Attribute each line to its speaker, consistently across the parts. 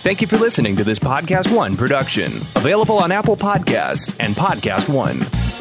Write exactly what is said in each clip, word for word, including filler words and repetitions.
Speaker 1: Thank you for listening to this Podcast One production. Available on Apple Podcasts and Podcast One.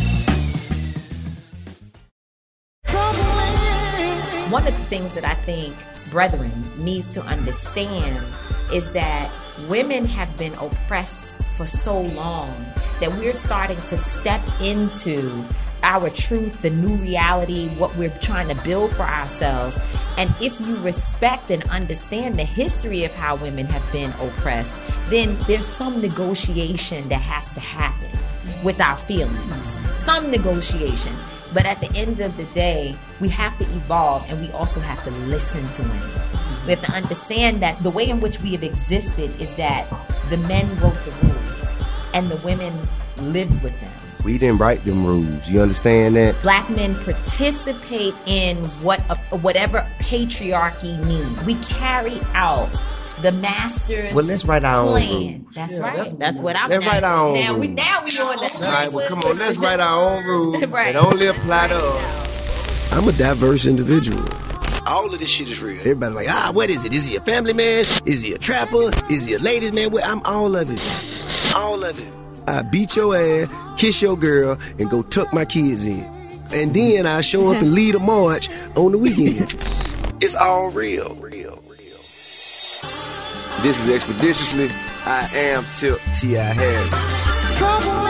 Speaker 2: One of the things that I think Brethren needs to understand is that women have been oppressed for so long that we're starting to step into our truth, the new reality, what we're trying to build for ourselves. And if you respect and understand the history of how women have been oppressed, then there's some negotiation that has to happen with our feelings. Some negotiation. But at the end of the day, we have to evolve, and we also have to listen to women. We have to understand that the way in which we have existed is that the men wrote the rules and the women lived with them.
Speaker 3: We didn't write them rules. You understand that?
Speaker 2: Black men participate in what uh, whatever patriarchy means. We carry out the master's
Speaker 3: Well, let's write our
Speaker 2: plan.
Speaker 3: own rules.
Speaker 2: That's
Speaker 4: Yeah,
Speaker 2: right.
Speaker 4: that's-
Speaker 2: That's, what I'm.
Speaker 3: Let's
Speaker 2: now,
Speaker 3: write our own
Speaker 2: now
Speaker 3: rules.
Speaker 2: we now we on the.
Speaker 3: All right, well, come on. Let's write our own rules.
Speaker 2: Right.
Speaker 3: It only apply to us. I'm a diverse individual. All of this shit is real. Everybody like, ah, what is it? Is he a family man? Is he a trapper? Is he a ladies man? Well, I'm all of it. All of it. I beat your ass, kiss your girl, and go tuck my kids in. And then I show up and lead a march on the weekend. It's all real. Real, real. This is Expeditiously. I am Tip T I Harris.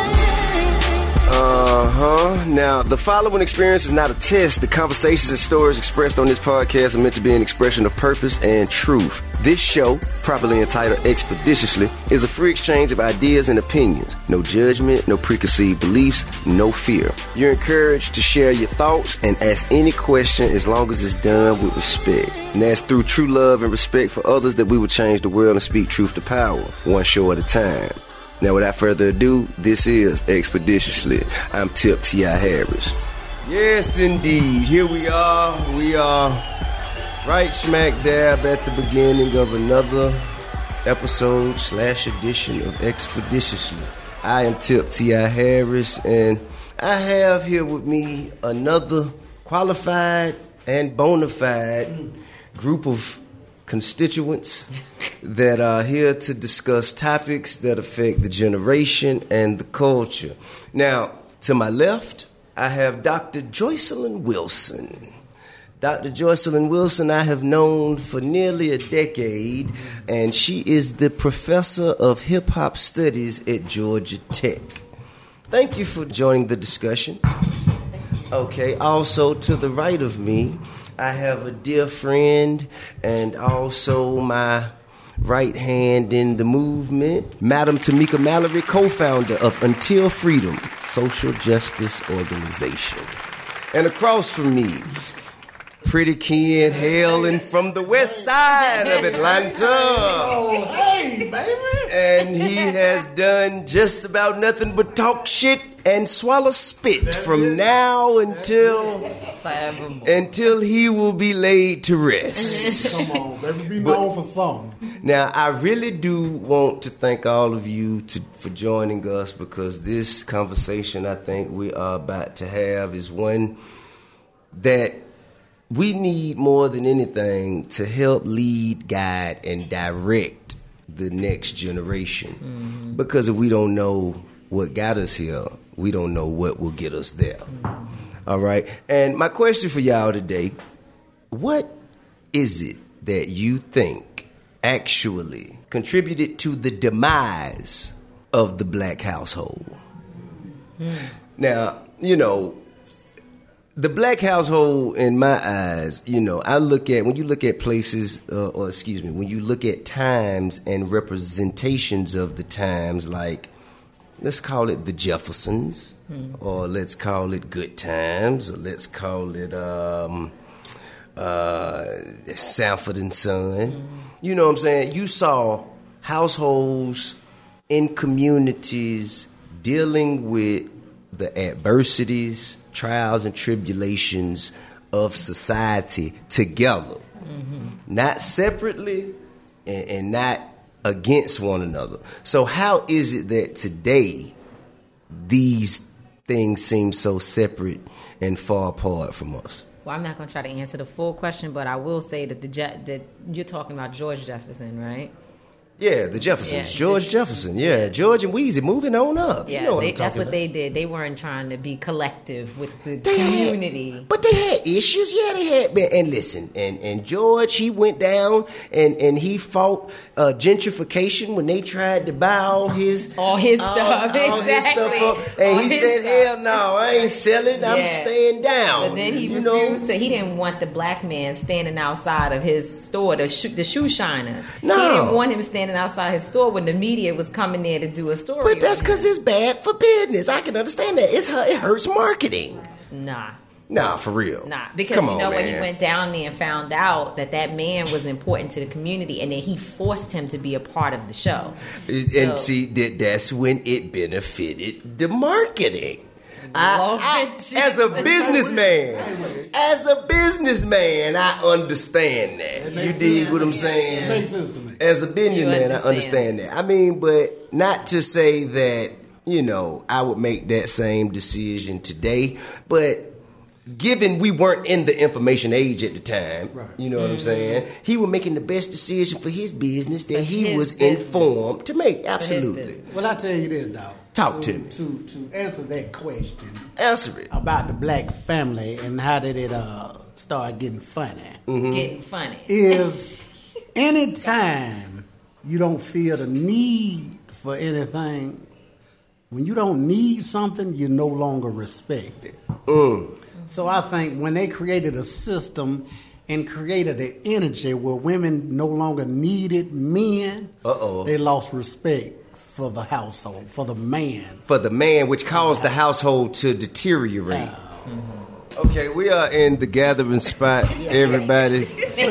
Speaker 3: Uh-huh. Now, the following experience is not a test. The conversations and stories expressed on this podcast are meant to be an expression of purpose and truth. This show, properly entitled Expeditiously, is a free exchange of ideas and opinions. No judgment, no preconceived beliefs, no fear. You're encouraged to share your thoughts and ask any question as long as it's done with respect. And that's through true love and respect for others that we will change the world and speak truth to power, one show at a time. Now, without further ado, this is Expeditiously. I'm Tip T I Harris. Yes, indeed. Here we are. We are right smack dab at the beginning of another episode slash edition of Expeditiously. I am Tip T I Harris, and I have here with me another qualified and bona fide group of constituents that are here to discuss topics that affect the generation and the culture. Now, to my left, I have Doctor Joycelyn Wilson. Doctor Joycelyn Wilson I have known for nearly a decade, and she is the professor of hip-hop studies at Georgia Tech. Thank you for joining the discussion. Okay, also to the right of me, I have a dear friend and also my right hand in the movement, Madam Tamika Mallory, co-founder of Until Freedom Social Justice Organization. And across from me, Pretty Ken hailing from the west side of Atlanta.
Speaker 4: Oh, hey, baby.
Speaker 3: And he has done just about nothing but talk shit and swallow spit That's from it. now until
Speaker 2: Forevermore.
Speaker 3: until he will be laid to rest.
Speaker 4: Come on, baby. Be known for something.
Speaker 3: Now, I really do want to thank all of you to, for joining us, because this conversation I think we are about to have is one that we need more than anything to help lead, guide, and direct the next generation. Mm-hmm. Because if we don't know what got us here, we don't know what will get us there. Mm-hmm. All right? And my question for y'all today, what is it that you think actually contributed to the demise of the black household? Mm. Now, you know, the black household, in my eyes, you know, I look at, when you look at places, uh, or excuse me, when you look at times and representations of the times, like, let's call it the Jeffersons, hmm. or let's call it Good Times, or let's call it um, uh, Sanford and Son. Hmm. You know what I'm saying? You saw households in communities dealing with the adversities, trials and tribulations of society together, mm-hmm. not separately and, and not against one another. So how is it that today these things seem so separate and far apart from us?
Speaker 2: Well, I'm not going to try to answer the full question, but I will say that the Je- that you're talking about George Jefferson, right?
Speaker 3: Yeah, the Jeffersons.
Speaker 2: Yeah.
Speaker 3: George Jefferson. Yeah, George and Weezy moving on up.
Speaker 2: Yeah,
Speaker 3: you know what
Speaker 2: they,
Speaker 3: I'm talking
Speaker 2: that's what
Speaker 3: about.
Speaker 2: they did. They weren't trying to be collective with the
Speaker 3: They
Speaker 2: community.
Speaker 3: Had, but they had issues. Yeah, they had. Been, and listen, and, and George, he went down and, and he fought uh, gentrification when they tried to buy all his
Speaker 2: all his
Speaker 3: all,
Speaker 2: stuff.
Speaker 3: all
Speaker 2: exactly.
Speaker 3: his stuff up. And
Speaker 2: all
Speaker 3: he
Speaker 2: his
Speaker 3: said,
Speaker 2: stuff.
Speaker 3: "Hell no, I ain't selling. I'm
Speaker 2: Yeah.
Speaker 3: staying down."
Speaker 2: But then he
Speaker 3: you
Speaker 2: refused
Speaker 3: know?
Speaker 2: to. He didn't want the black man standing outside of his store, the shoe, the shoe shiner.
Speaker 3: No.
Speaker 2: He didn't want him standing outside his store when the media was coming there to do a story.
Speaker 3: But that's
Speaker 2: on him.
Speaker 3: because it's bad for business. I can understand that. It's it hurts marketing.
Speaker 2: Nah.
Speaker 3: Nah, for real.
Speaker 2: Nah, because
Speaker 3: Come
Speaker 2: you
Speaker 3: on,
Speaker 2: know when he
Speaker 3: man.
Speaker 2: went down there and found out that that man was important to the community, and then he forced him to be a part of the show.
Speaker 3: And
Speaker 2: So-
Speaker 3: see, that that's when it benefited the marketing. I,
Speaker 2: Lord
Speaker 3: I-
Speaker 2: Jesus.
Speaker 3: as a businessman, as a businessman, I understand that. You dig what I'm
Speaker 4: It
Speaker 3: saying?
Speaker 4: makes sense to me.
Speaker 3: As a businessman, I
Speaker 2: understand.
Speaker 3: understand that. I mean, but not to say that, you know, I would make that same decision today, but given we weren't in the information age at the time,
Speaker 4: Right.
Speaker 3: you know what I'm saying? He was making the best decision for his business that
Speaker 2: For
Speaker 3: he
Speaker 2: his
Speaker 3: was
Speaker 2: business.
Speaker 3: informed to make.
Speaker 2: his
Speaker 3: Absolutely.
Speaker 2: business.
Speaker 4: Well, I tell you this, dog.
Speaker 3: Talk
Speaker 4: to,
Speaker 3: to me.
Speaker 4: To to answer that question
Speaker 3: Answer it.
Speaker 4: about the black family and how did it uh, start getting funny
Speaker 3: Mm-hmm.
Speaker 2: Getting funny.
Speaker 4: is anytime you don't feel the need for anything, when you don't need something, you no longer respect it.
Speaker 3: Mm.
Speaker 4: So I think when they created a system and created the energy where women no longer needed men,
Speaker 3: Uh-oh.
Speaker 4: they lost respect for the household, for the man.
Speaker 3: For the man, which caused the household to deteriorate. Okay, we are in the gathering spot, everybody.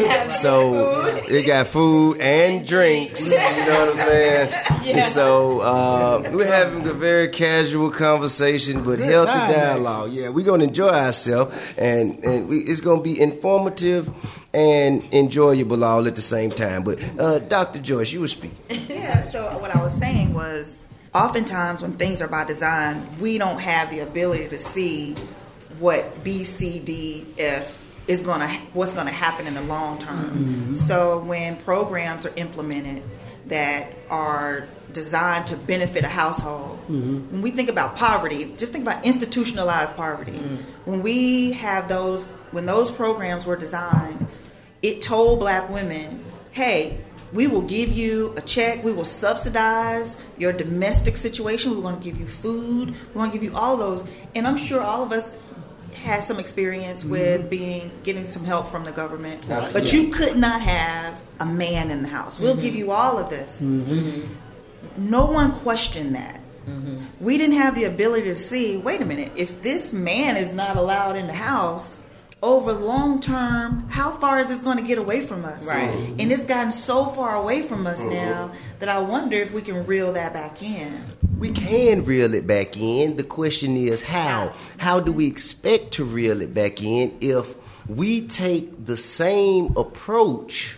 Speaker 3: So it got food and drinks. You know what I'm saying? And so uh, we're having a very casual conversation, but
Speaker 4: Good
Speaker 3: healthy
Speaker 4: time, man.
Speaker 3: dialogue. Yeah, we're gonna enjoy ourselves, and and we, it's gonna be informative and enjoyable all at the same time. But uh, Doctor Joyce, you were speaking.
Speaker 5: Yeah, so what I was saying was oftentimes when things are by design, we don't have the ability to see what B, C, D, F is going to, what's going to happen in the long term. Mm-hmm. So when programs are implemented that are designed to benefit a household, mm-hmm. when we think about poverty, just think about institutionalized poverty. Mm-hmm. When we have those, when those programs were designed, it told black women, hey, we will give you a check. We will subsidize your domestic situation. We're going to give you food. We're going to give you all those. And I'm sure all of us had some experience mm-hmm. with being getting some help from the government. Right. But yeah. you could not have a man in the house. We'll mm-hmm. give you all of this. Mm-hmm. No one questioned that. Mm-hmm. We didn't have the ability to see, wait a minute, if this man is not allowed in the house, over long term, how far is this going to get away from us?
Speaker 2: Right.
Speaker 5: And it's gotten so far away from us mm-hmm. now that I wonder if we can reel that back in.
Speaker 3: We can reel it back in. The question is how? How do we expect to reel it back in if we take the same approach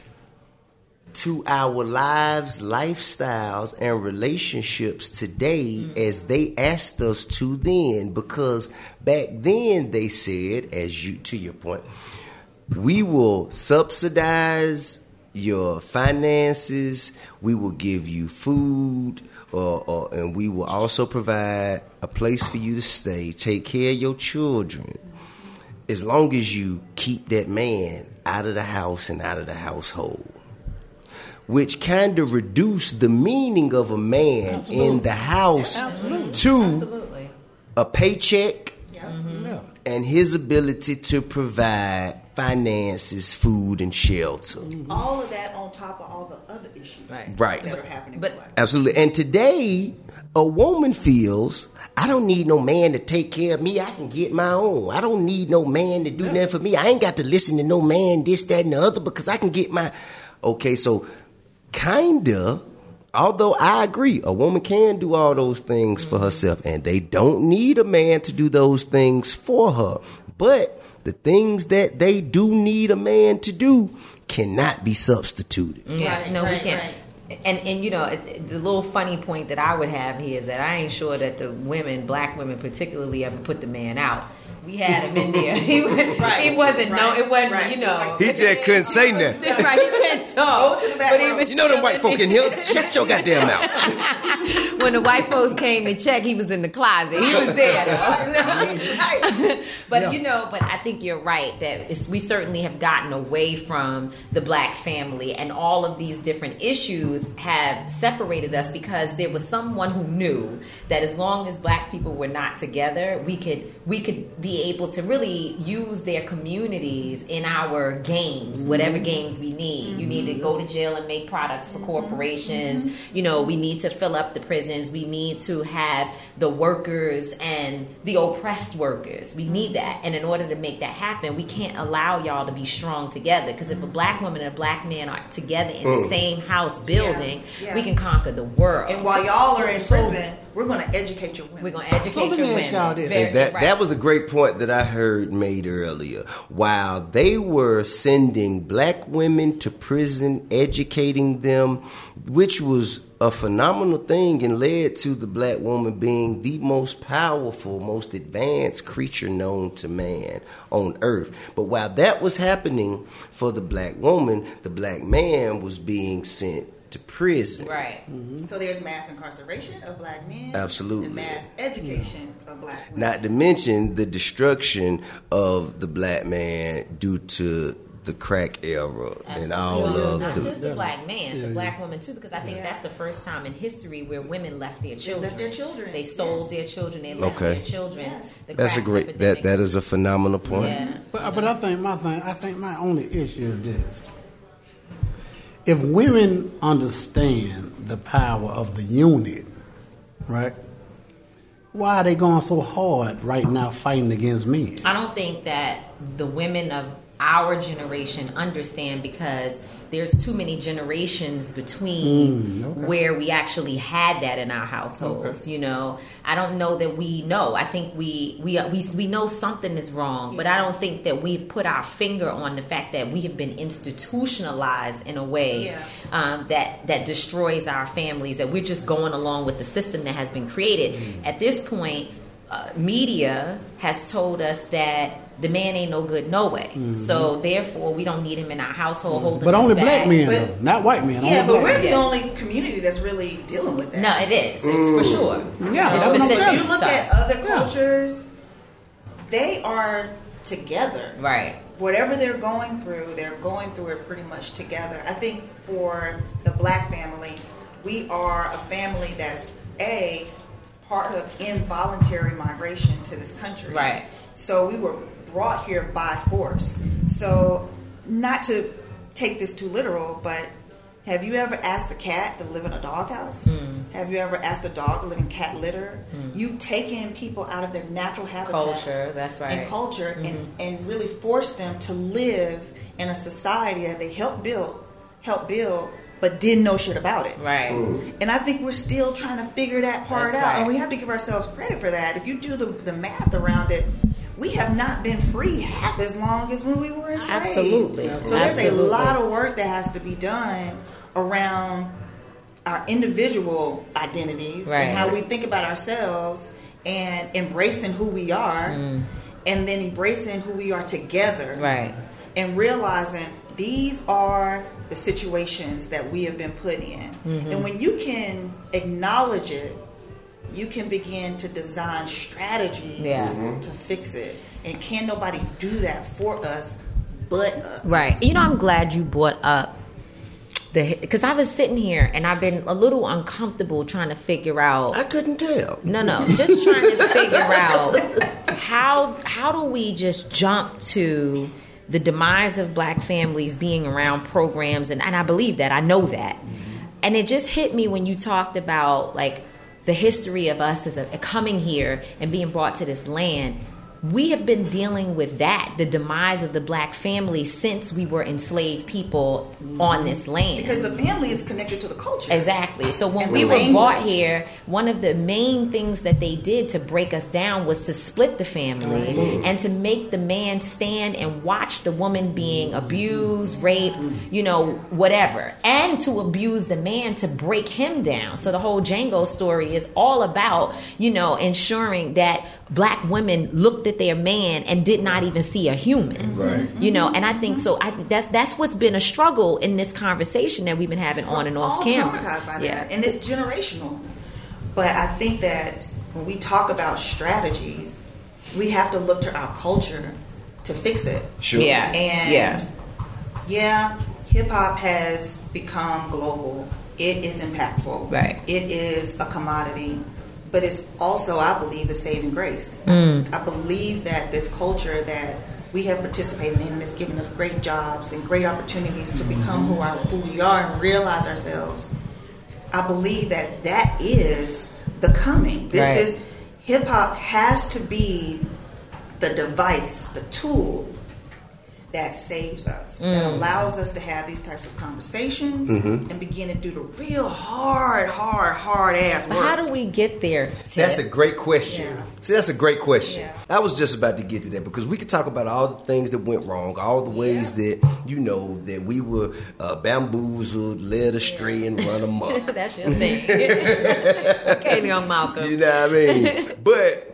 Speaker 3: to our lives, lifestyles, and relationships today mm-hmm. as they asked us to then? Because back then they said, as you to your point, we will subsidize your finances, we will give you food, or, or and we will also provide a place for you to stay, take care of your children, as long as you keep that man out of the house and out of the household. Which kind of reduced the meaning of a man Absolutely. in the house Absolutely. to
Speaker 2: Absolutely.
Speaker 3: a paycheck
Speaker 5: Yeah.
Speaker 4: Mm-hmm. Yeah.
Speaker 3: and his ability to provide finances, food, and shelter.
Speaker 5: Mm-hmm. All of that on top of all the other issues
Speaker 2: Right.
Speaker 3: Right.
Speaker 5: that are happening.
Speaker 2: But-
Speaker 5: in life.
Speaker 3: Absolutely. And today, a woman feels, I don't need no man to take care of me. I can get my own. I don't need no man to do yeah. nothing for me. I ain't got to listen to no man, this, that, and the other, because I can get my... Okay, so kinda, although I agree, a woman can do all those things for herself, and they don't need a man to do those things for her. But the things that they do need a man to do cannot be substituted.
Speaker 2: Yeah,
Speaker 5: Right,
Speaker 2: no,
Speaker 5: right,
Speaker 2: we can't.
Speaker 5: right.
Speaker 2: And and you know, the little funny point that I would have here is that I ain't sure that the women, black women particularly, ever put the man out. We had him in there. He, was, right. he wasn't, right. no, it wasn't, right. you know.
Speaker 3: Like, he just couldn't say nothing.
Speaker 2: Right, he couldn't talk.
Speaker 5: But he
Speaker 3: was you know them white folk in here? Shut your goddamn mouth.
Speaker 2: When the white folks came to check, he was in the closet. He was there, though. But, yeah. you know, but I think you're right that it's, we certainly have gotten away from the black family, and all of these different issues have separated us because there was someone who knew that as long as black people were not together, we could we could be able to really use their communities in our games, whatever mm-hmm. games we need. Mm-hmm. You need to go to jail and make products for corporations. Mm-hmm. You know, we need to fill up the prisons. We need to have the workers and the oppressed workers. We need that. And in order to make that happen, we can't allow y'all to be strong together. Because if a black woman and a black man are together in mm. the same house building, yeah. Yeah. we can conquer the world.
Speaker 5: And while y'all are in prison, we're going to educate your women.
Speaker 2: We're going to educate so, so your women.
Speaker 3: Very, that, right. that was a great point that I heard made earlier. While they were sending black women to prison, educating them, which was a phenomenal thing and led to the black woman being the most powerful, most advanced creature known to man on earth. But while that was happening for the black woman, the black man was being sent to prison.
Speaker 2: Right.
Speaker 5: Mm-hmm. So there's mass incarceration of black men.
Speaker 3: Absolutely.
Speaker 5: And mass education yeah. of black women.
Speaker 3: Not to mention the destruction of the black man due to the crack era. Absolutely. And all
Speaker 2: well,
Speaker 3: of
Speaker 2: not
Speaker 3: the...
Speaker 2: just the black man,
Speaker 4: yeah,
Speaker 2: the black
Speaker 4: yeah.
Speaker 2: woman too, because I think yeah. that's the first time in history where women left their children.
Speaker 5: They left their children.
Speaker 2: They sold yes. their children. They left
Speaker 3: okay.
Speaker 2: their children.
Speaker 5: Yes.
Speaker 2: The
Speaker 3: that's a great... That That is a phenomenal point.
Speaker 2: Yeah.
Speaker 4: But, but I think my thing, I think my only issue is this. If women understand the power of the unit, right, why are they going so hard right now fighting against men?
Speaker 2: I don't think that the women of our generation understand because there's too many generations between mm, okay. where we actually had that in our households. Okay. You know, I don't know that we know. I think we we we we know something is wrong, yeah. but I don't think that we've put our finger on the fact that we have been institutionalized in a way yeah. um, that that destroys our families. That we're just going along with the system that has been created. Mm. At this point, uh, media has told us that the man ain't no good no way. Mm-hmm. So therefore, we don't need him in our household mm-hmm. holding.
Speaker 4: But only
Speaker 2: us
Speaker 4: black
Speaker 2: back.
Speaker 4: men,
Speaker 5: but,
Speaker 4: though, not white men.
Speaker 5: Yeah,
Speaker 4: only
Speaker 5: but we're
Speaker 4: men.
Speaker 5: the only community that's really dealing with that.
Speaker 2: No, it is. It's mm. for sure.
Speaker 4: Yeah,
Speaker 2: it's
Speaker 4: that's what I'm
Speaker 5: if
Speaker 4: telling
Speaker 5: you look at other cultures, yeah. they are together.
Speaker 2: Right.
Speaker 5: Whatever they're going through, they're going through it pretty much together. I think for the black family, we are a family that's a part of involuntary migration to this country.
Speaker 2: Right.
Speaker 5: So we were brought here by force. So not to take this too literal, but have you ever asked a cat to live in a doghouse? Mm. Have you ever asked a dog to live in cat litter? Mm. You've taken people out of their natural habitat.
Speaker 2: Culture, that's right.
Speaker 5: And culture, mm-hmm. and, and really forced them to live in a society that they helped build, helped build, but didn't know shit about it.
Speaker 2: Right.
Speaker 3: Mm.
Speaker 5: And I think we're still trying to figure that part
Speaker 2: That's
Speaker 5: out.
Speaker 2: right.
Speaker 5: And we have to give ourselves credit for that. If you do the, the math around it, we have not been free half as long as when we were enslaved.
Speaker 2: Absolutely.
Speaker 5: So there's
Speaker 2: Absolutely.
Speaker 5: a lot of work that has to be done around our individual identities
Speaker 2: right.
Speaker 5: and how we think about ourselves and embracing who we are mm. and then embracing who we are together.
Speaker 2: Right.
Speaker 5: And realizing these are the situations that we have been put in. Mm-hmm. And when you can acknowledge it, you can begin to design strategies
Speaker 2: yeah.
Speaker 5: mm-hmm. to fix it. And can nobody do that for us but us?
Speaker 2: Right. You know, I'm glad you brought up the, because I was sitting here and I've been a little uncomfortable trying to figure out.
Speaker 3: I couldn't tell.
Speaker 2: No, no, just trying to figure out how how do we just jump to the demise of black families being around programs, and, and I believe that, I know that. Mm-hmm. And it just hit me when you talked about like the history of us as a, a coming here and being brought to this land. We have been dealing with that, the demise of the black family, since we were enslaved people on this land.
Speaker 5: Because the family is connected to the culture.
Speaker 2: Exactly. So when
Speaker 5: and
Speaker 2: we were
Speaker 5: language.
Speaker 2: brought here, one of the main things that they did to break us down was to split the family mm-hmm. and to make the man stand and watch the woman being abused, raped, you know, whatever. And to abuse the man to break him down. So the whole Django story is all about, you know, ensuring that black women looked at their man and did not even see a human.
Speaker 3: Right.
Speaker 2: You know, and I think so. I that's that's what's been a struggle in this conversation that we've been having on and off
Speaker 5: all
Speaker 2: camera.
Speaker 5: Traumatized by
Speaker 2: yeah.
Speaker 5: that, and it's generational. But I think that when we talk about strategies, we have to look to our culture to fix it.
Speaker 3: Sure.
Speaker 2: Yeah.
Speaker 5: And
Speaker 2: yeah.
Speaker 5: yeah, hip hop has become global. It is impactful.
Speaker 2: Right.
Speaker 5: It is a commodity. But it's also, I believe, the saving grace.
Speaker 2: Mm.
Speaker 5: I believe that this culture that we have participated in has given us great jobs and great opportunities to become who, are, who we are and realize ourselves. I believe that that is the coming. This
Speaker 2: Right.
Speaker 5: is, hip-hop has to be the device, the tool that saves us,
Speaker 2: Mm.
Speaker 5: that allows us to have these types of conversations
Speaker 3: Mm-hmm.
Speaker 5: and begin to do the real hard, hard, hard ass
Speaker 2: But
Speaker 5: work.
Speaker 2: how do we get there? Tip?
Speaker 3: That's a great question.
Speaker 5: Yeah.
Speaker 3: See, that's a great question.
Speaker 5: Yeah.
Speaker 3: I was just about to get to that because we could talk about all the things that went wrong, all the ways
Speaker 5: Yeah.
Speaker 3: that, you know, that we were uh, bamboozled, led astray, and run amok.
Speaker 2: That's your thing. Katie on Malcolm.
Speaker 3: You know what I mean? But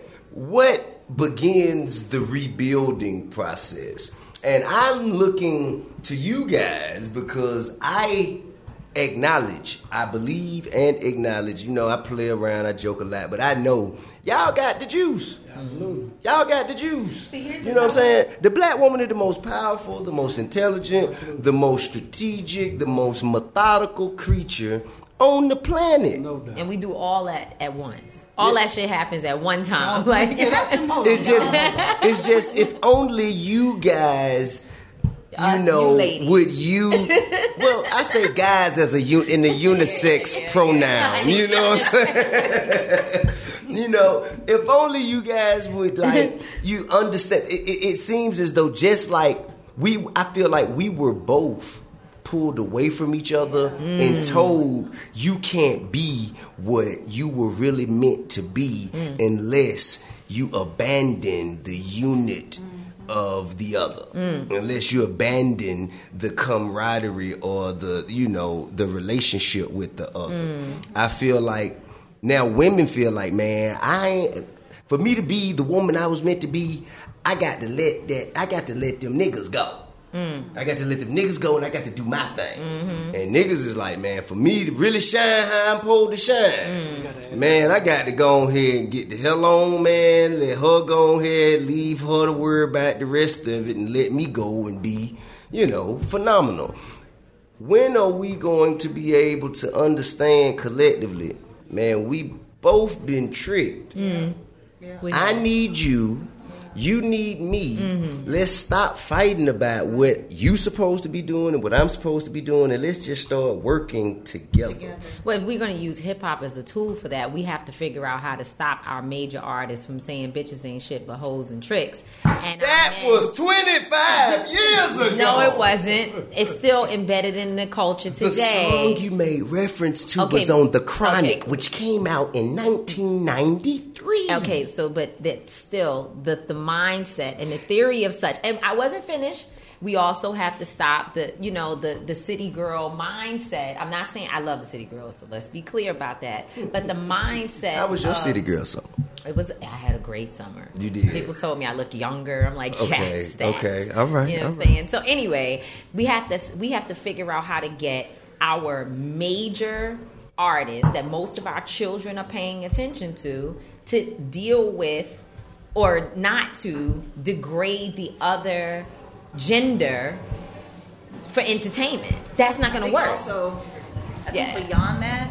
Speaker 3: what begins the rebuilding process? And I'm looking to you guys because I acknowledge, I believe and acknowledge, you know, I play around, I joke a lot, but I know y'all got the juice.
Speaker 4: Absolutely.
Speaker 3: Y'all got the juice.
Speaker 5: See, here's
Speaker 3: You
Speaker 5: the
Speaker 3: know what I'm saying?
Speaker 5: problem.
Speaker 3: The black woman is the most powerful, the most intelligent, the most strategic, the most methodical creature on the planet.
Speaker 4: No doubt.
Speaker 2: And we do all that at once. All that shit happens at one time. Like
Speaker 4: See, that's the most.
Speaker 3: It's just, it's just if only you guys, you
Speaker 2: Us,
Speaker 3: know,
Speaker 2: you ladies.
Speaker 3: would you? Well, I say guys as a u- in the unisex pronoun. You know what I'm saying? You know, if only you guys would like you understand. It, it, it seems as though just like we, I feel like we were both pulled away from each other
Speaker 2: Mm.
Speaker 3: and told you can't be what you were really meant to be
Speaker 2: Mm.
Speaker 3: unless you abandon the unit of the other,
Speaker 2: Mm.
Speaker 3: unless you abandon the camaraderie or the, you know, the relationship with the other.
Speaker 2: Mm.
Speaker 3: I feel like now women feel like, man, I ain't, for me to be the woman I was meant to be, I got to let that, I got to let them niggas go. I got to let them niggas go and I got to do my thing. And niggas is like, man, for me to really shine how I'm supposed to shine, man, I got to go ahead and get the hell on, man. Let her go ahead, leave her to worry about the rest of it and let me go and be, you know, phenomenal. When are we going to be able to understand collectively, man, we both been tricked.
Speaker 2: We-
Speaker 3: I need you. You need me.
Speaker 2: Mm-hmm.
Speaker 3: Let's stop fighting about what you supposed to be doing and what I'm supposed to be doing, and let's just start working together.
Speaker 2: Well, if we're going to use hip hop as a tool for that, we have to figure out how to stop our major artists from saying bitches ain't shit but hoes and tricks. And
Speaker 3: That
Speaker 2: our men-
Speaker 3: was twenty-five years ago.
Speaker 2: No, it wasn't. It's still embedded in the culture
Speaker 3: The
Speaker 2: today.
Speaker 3: song you made reference to
Speaker 2: Okay.
Speaker 3: was on The Chronic,
Speaker 2: Okay.
Speaker 3: which came out in nineteen ninety-three.
Speaker 2: Okay, so but that still the the mindset and the theory of such, and I wasn't finished. We also have to stop the you know the the city girl mindset. I'm not saying I love the city girls, so let's be clear about that. But the mindset.
Speaker 3: How was your
Speaker 2: of-
Speaker 3: city girl song?
Speaker 2: It was. I had a great summer.
Speaker 3: You did.
Speaker 2: People told me I look younger. I'm like,
Speaker 3: Okay,
Speaker 2: yes, that.
Speaker 3: okay, all right,
Speaker 2: You know
Speaker 3: all
Speaker 2: what I'm
Speaker 3: right.
Speaker 2: saying? So anyway, we have to we have to figure out how to get our major artists that most of our children are paying attention to to deal with or not to degrade the other gender for entertainment. That's not
Speaker 5: I
Speaker 2: going to
Speaker 5: think
Speaker 2: work.
Speaker 5: Also, I
Speaker 2: Yeah.
Speaker 5: think beyond that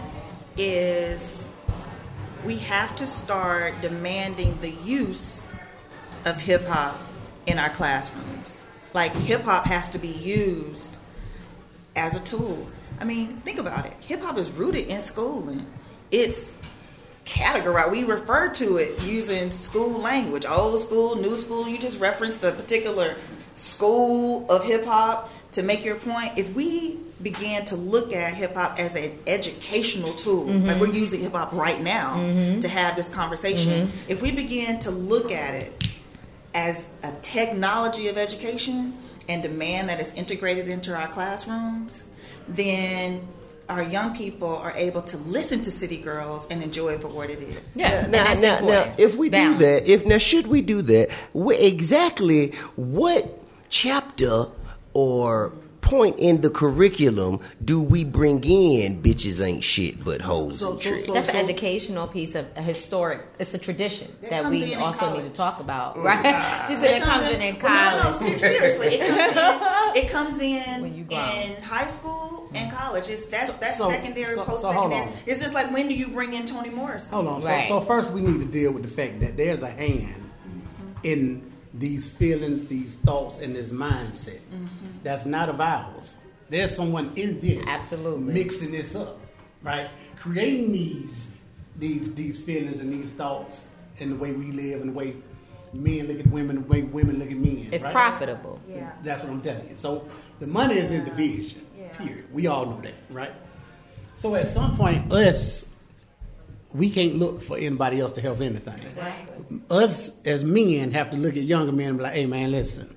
Speaker 5: is we have to start demanding the use of hip hop in our classrooms. Like hip hop has to be used as a tool. I mean, think about it. Hip hop is rooted in schooling. It's categorized. We refer to it using school language, old school, new school. You just referenced a particular school of hip hop to make your point. If we began to look at hip hop as an educational tool, like we're using hip hop right now to have this conversation, if we begin to look at it as a technology of education and demand that it's integrated into our classrooms, then our young people are able to listen to City Girls and enjoy it for what it is.
Speaker 2: Yeah,
Speaker 3: Now,
Speaker 2: and
Speaker 3: now,
Speaker 2: that's
Speaker 3: now,
Speaker 2: important.
Speaker 3: if we
Speaker 2: Balance.
Speaker 3: do that, if now should we do that? Wh- exactly what chapter or point in the curriculum do we bring in bitches ain't shit but hoes
Speaker 4: So-
Speaker 3: and
Speaker 4: so-
Speaker 3: tricks?
Speaker 4: so-
Speaker 2: That's an educational piece of a historic. It's a tradition
Speaker 5: It
Speaker 2: that
Speaker 5: comes
Speaker 2: we
Speaker 5: in in
Speaker 2: also
Speaker 5: college.
Speaker 2: need to talk about, right? She said it comes in in
Speaker 5: well, no, no,
Speaker 2: college.
Speaker 5: ser- seriously, it comes in. It comes in
Speaker 2: When you grow.
Speaker 5: in high school and college. It's that's that's
Speaker 4: so-
Speaker 5: secondary,
Speaker 4: so- so
Speaker 5: post
Speaker 4: hold
Speaker 5: secondary.
Speaker 4: on.
Speaker 5: It's just like, when do you bring in Toni Morrison?
Speaker 4: Hold on.
Speaker 2: Right.
Speaker 4: So, so first we need to deal with the fact that there's a hand in these feelings, these thoughts, and this mindset. That's not of ours. There's someone in this
Speaker 2: Absolutely.
Speaker 4: mixing this up, right? Creating these these these feelings and these thoughts and the way we live and the way men look at women, the way women look at men.
Speaker 2: It's
Speaker 4: right?
Speaker 2: profitable.
Speaker 5: Yeah.
Speaker 4: That's what I'm telling you. So the money is in division.
Speaker 5: Yeah.
Speaker 4: Period. We all know that, right? So at some point, us, we can't look for anybody else to help anything.
Speaker 5: Exactly.
Speaker 4: Us as men have to look at younger men and be like, "Hey, man, listen,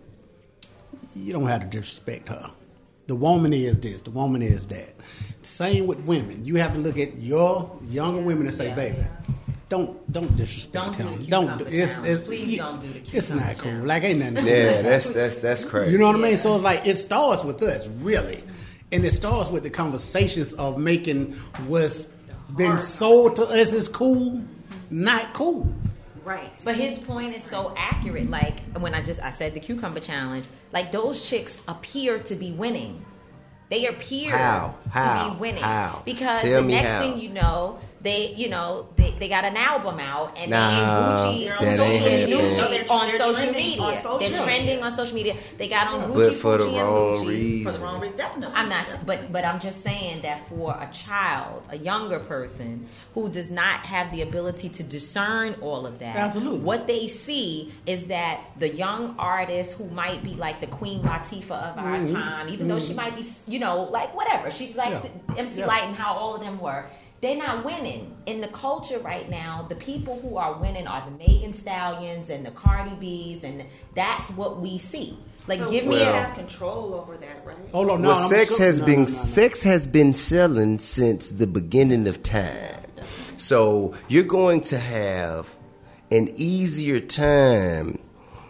Speaker 4: you don't have to disrespect her. The woman is this. The woman is that." Same with women. You have to look at your younger women and say,
Speaker 2: Yeah.
Speaker 4: "Baby, don't don't disrespect
Speaker 2: Don't do
Speaker 4: him.
Speaker 2: the
Speaker 4: Don't.
Speaker 2: cucumber
Speaker 4: do- It's,
Speaker 2: challenge.
Speaker 4: it's,
Speaker 2: Please don't do the
Speaker 4: It's
Speaker 2: cucumber
Speaker 4: not cool.
Speaker 2: challenge.
Speaker 4: Like ain't nothing.
Speaker 3: Yeah, that's that's that's crazy.
Speaker 4: You know what I mean?
Speaker 2: Yeah.
Speaker 4: So it's like it starts with us, really. And it starts with the conversations of making what's been
Speaker 5: hard
Speaker 4: sold to us as cool, not cool.
Speaker 5: Right.
Speaker 2: But his point is so accurate. Like when I just I said the cucumber challenge, like those chicks appear to be winning. They appear
Speaker 3: How? How?
Speaker 2: to be winning
Speaker 3: How?
Speaker 2: because
Speaker 3: Tell
Speaker 2: the
Speaker 3: me
Speaker 2: next
Speaker 3: how.
Speaker 2: thing you know, they you know they, they got an album out and
Speaker 3: Nah,
Speaker 2: they in Gucci
Speaker 3: that ain't
Speaker 2: social
Speaker 3: happening.
Speaker 2: media
Speaker 5: No, they're-
Speaker 2: on
Speaker 5: they're
Speaker 2: social
Speaker 5: trending
Speaker 2: media.
Speaker 5: on social
Speaker 2: They're
Speaker 5: media.
Speaker 2: trending on social media. They got on Gucci,
Speaker 3: But for the
Speaker 2: Gucci,
Speaker 3: wrong
Speaker 2: and Gucci.
Speaker 3: reason.
Speaker 5: For the wrong reason, definitely.
Speaker 2: I'm not, but but I'm just saying that for a child, a younger person who does not have the ability to discern all of that,
Speaker 4: Absolutely.
Speaker 2: what they see is that the young artist who might be like the Queen Latifah of our
Speaker 4: Mm-hmm.
Speaker 2: time, even though she might be, you know, like whatever, she's like
Speaker 4: Yeah.
Speaker 2: the M C
Speaker 4: Yeah.
Speaker 2: Light and how all of them were. They're not winning in the culture right now. The people who are winning are the Megan Stallions and the Cardi B's, and that's what we see. Like,
Speaker 5: But
Speaker 2: give
Speaker 5: we
Speaker 2: me a
Speaker 5: have control over that, right?
Speaker 4: Hold on, no.
Speaker 3: well,
Speaker 4: I'm
Speaker 3: sex
Speaker 4: sure-
Speaker 3: has
Speaker 4: no,
Speaker 3: been
Speaker 4: no, no, no.
Speaker 3: sex has been selling since the beginning of time. So you're going to have an easier time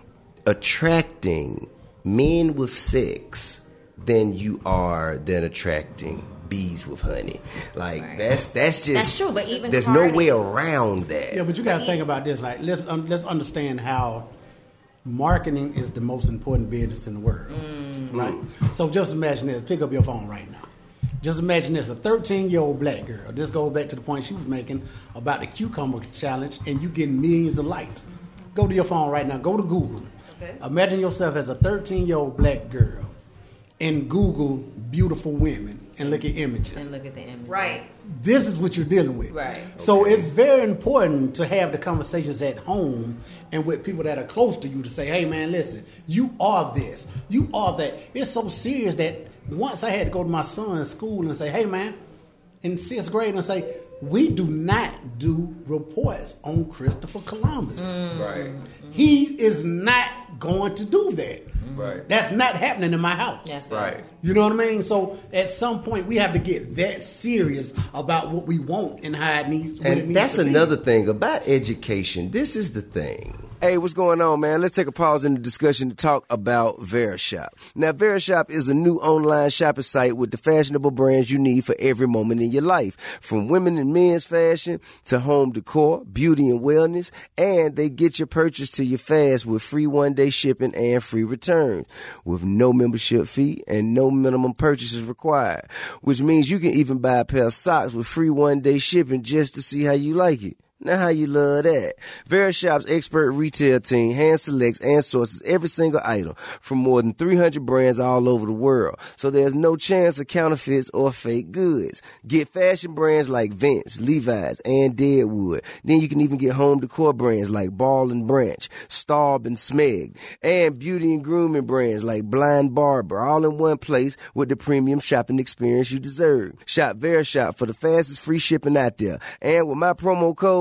Speaker 3: attracting men with sex than you are than attracting bees with honey. Like
Speaker 2: Right.
Speaker 3: that's that's just
Speaker 2: That's true, but even
Speaker 3: there's
Speaker 2: Cardi-
Speaker 3: no way around that.
Speaker 4: Yeah, but you got to think about this. Like, let's um, let's understand how marketing is the most important business in the world, right? So just imagine this. Pick up your phone right now. Just imagine this: a thirteen-year-old black girl. This goes back to the point she was making about the cucumber challenge, and you getting millions of likes. Go to your phone right now. Go to Google.
Speaker 5: Okay.
Speaker 4: Imagine yourself as a thirteen-year-old black girl, and Google beautiful women and look at images.
Speaker 2: and look at the image.
Speaker 5: Right.
Speaker 4: This is what you're dealing with.
Speaker 2: Right.
Speaker 4: So it's very important to have the conversations at home and with people that are close to you to say, hey, man, listen, you are this. You are that. It's so serious that once I had to go to my son's school and say, hey, man, in sixth grade and say, we do not do reports on Christopher Columbus.
Speaker 3: Right.
Speaker 4: He is not going to do that.
Speaker 3: Right.
Speaker 4: That's not happening in my house.
Speaker 2: That's
Speaker 3: Right.
Speaker 4: You know what I mean? So at some point we have to get that serious about what we want and how it needs. What it
Speaker 3: And
Speaker 4: needs
Speaker 3: that's
Speaker 4: to be.
Speaker 3: another thing about education. This is the thing. Hey, what's going on, man? Let's take a pause in the discussion to talk about Verishop. Now, Verishop is a new online shopping site with the fashionable brands you need for every moment in your life. From women and men's fashion to home decor, beauty and wellness, and they get your purchase to you fast with free one-day shipping and free returns with no membership fee and no minimum purchases required, which means you can even buy a pair of socks with free one-day shipping just to see how you like it. Now, how you love that? Verishop's expert retail team hand selects and sources every single item from more than three hundred brands all over the world, so there's no chance of counterfeits or fake goods. Get fashion brands like Vince, Levi's, and Deadwood. Then you can even get home decor brands like Ball and Branch, Staub and Smeg, and beauty and grooming brands like Blind Barber, all in one place with the premium shopping experience you deserve. Shop Verishop for the fastest free shipping out there. And with my promo code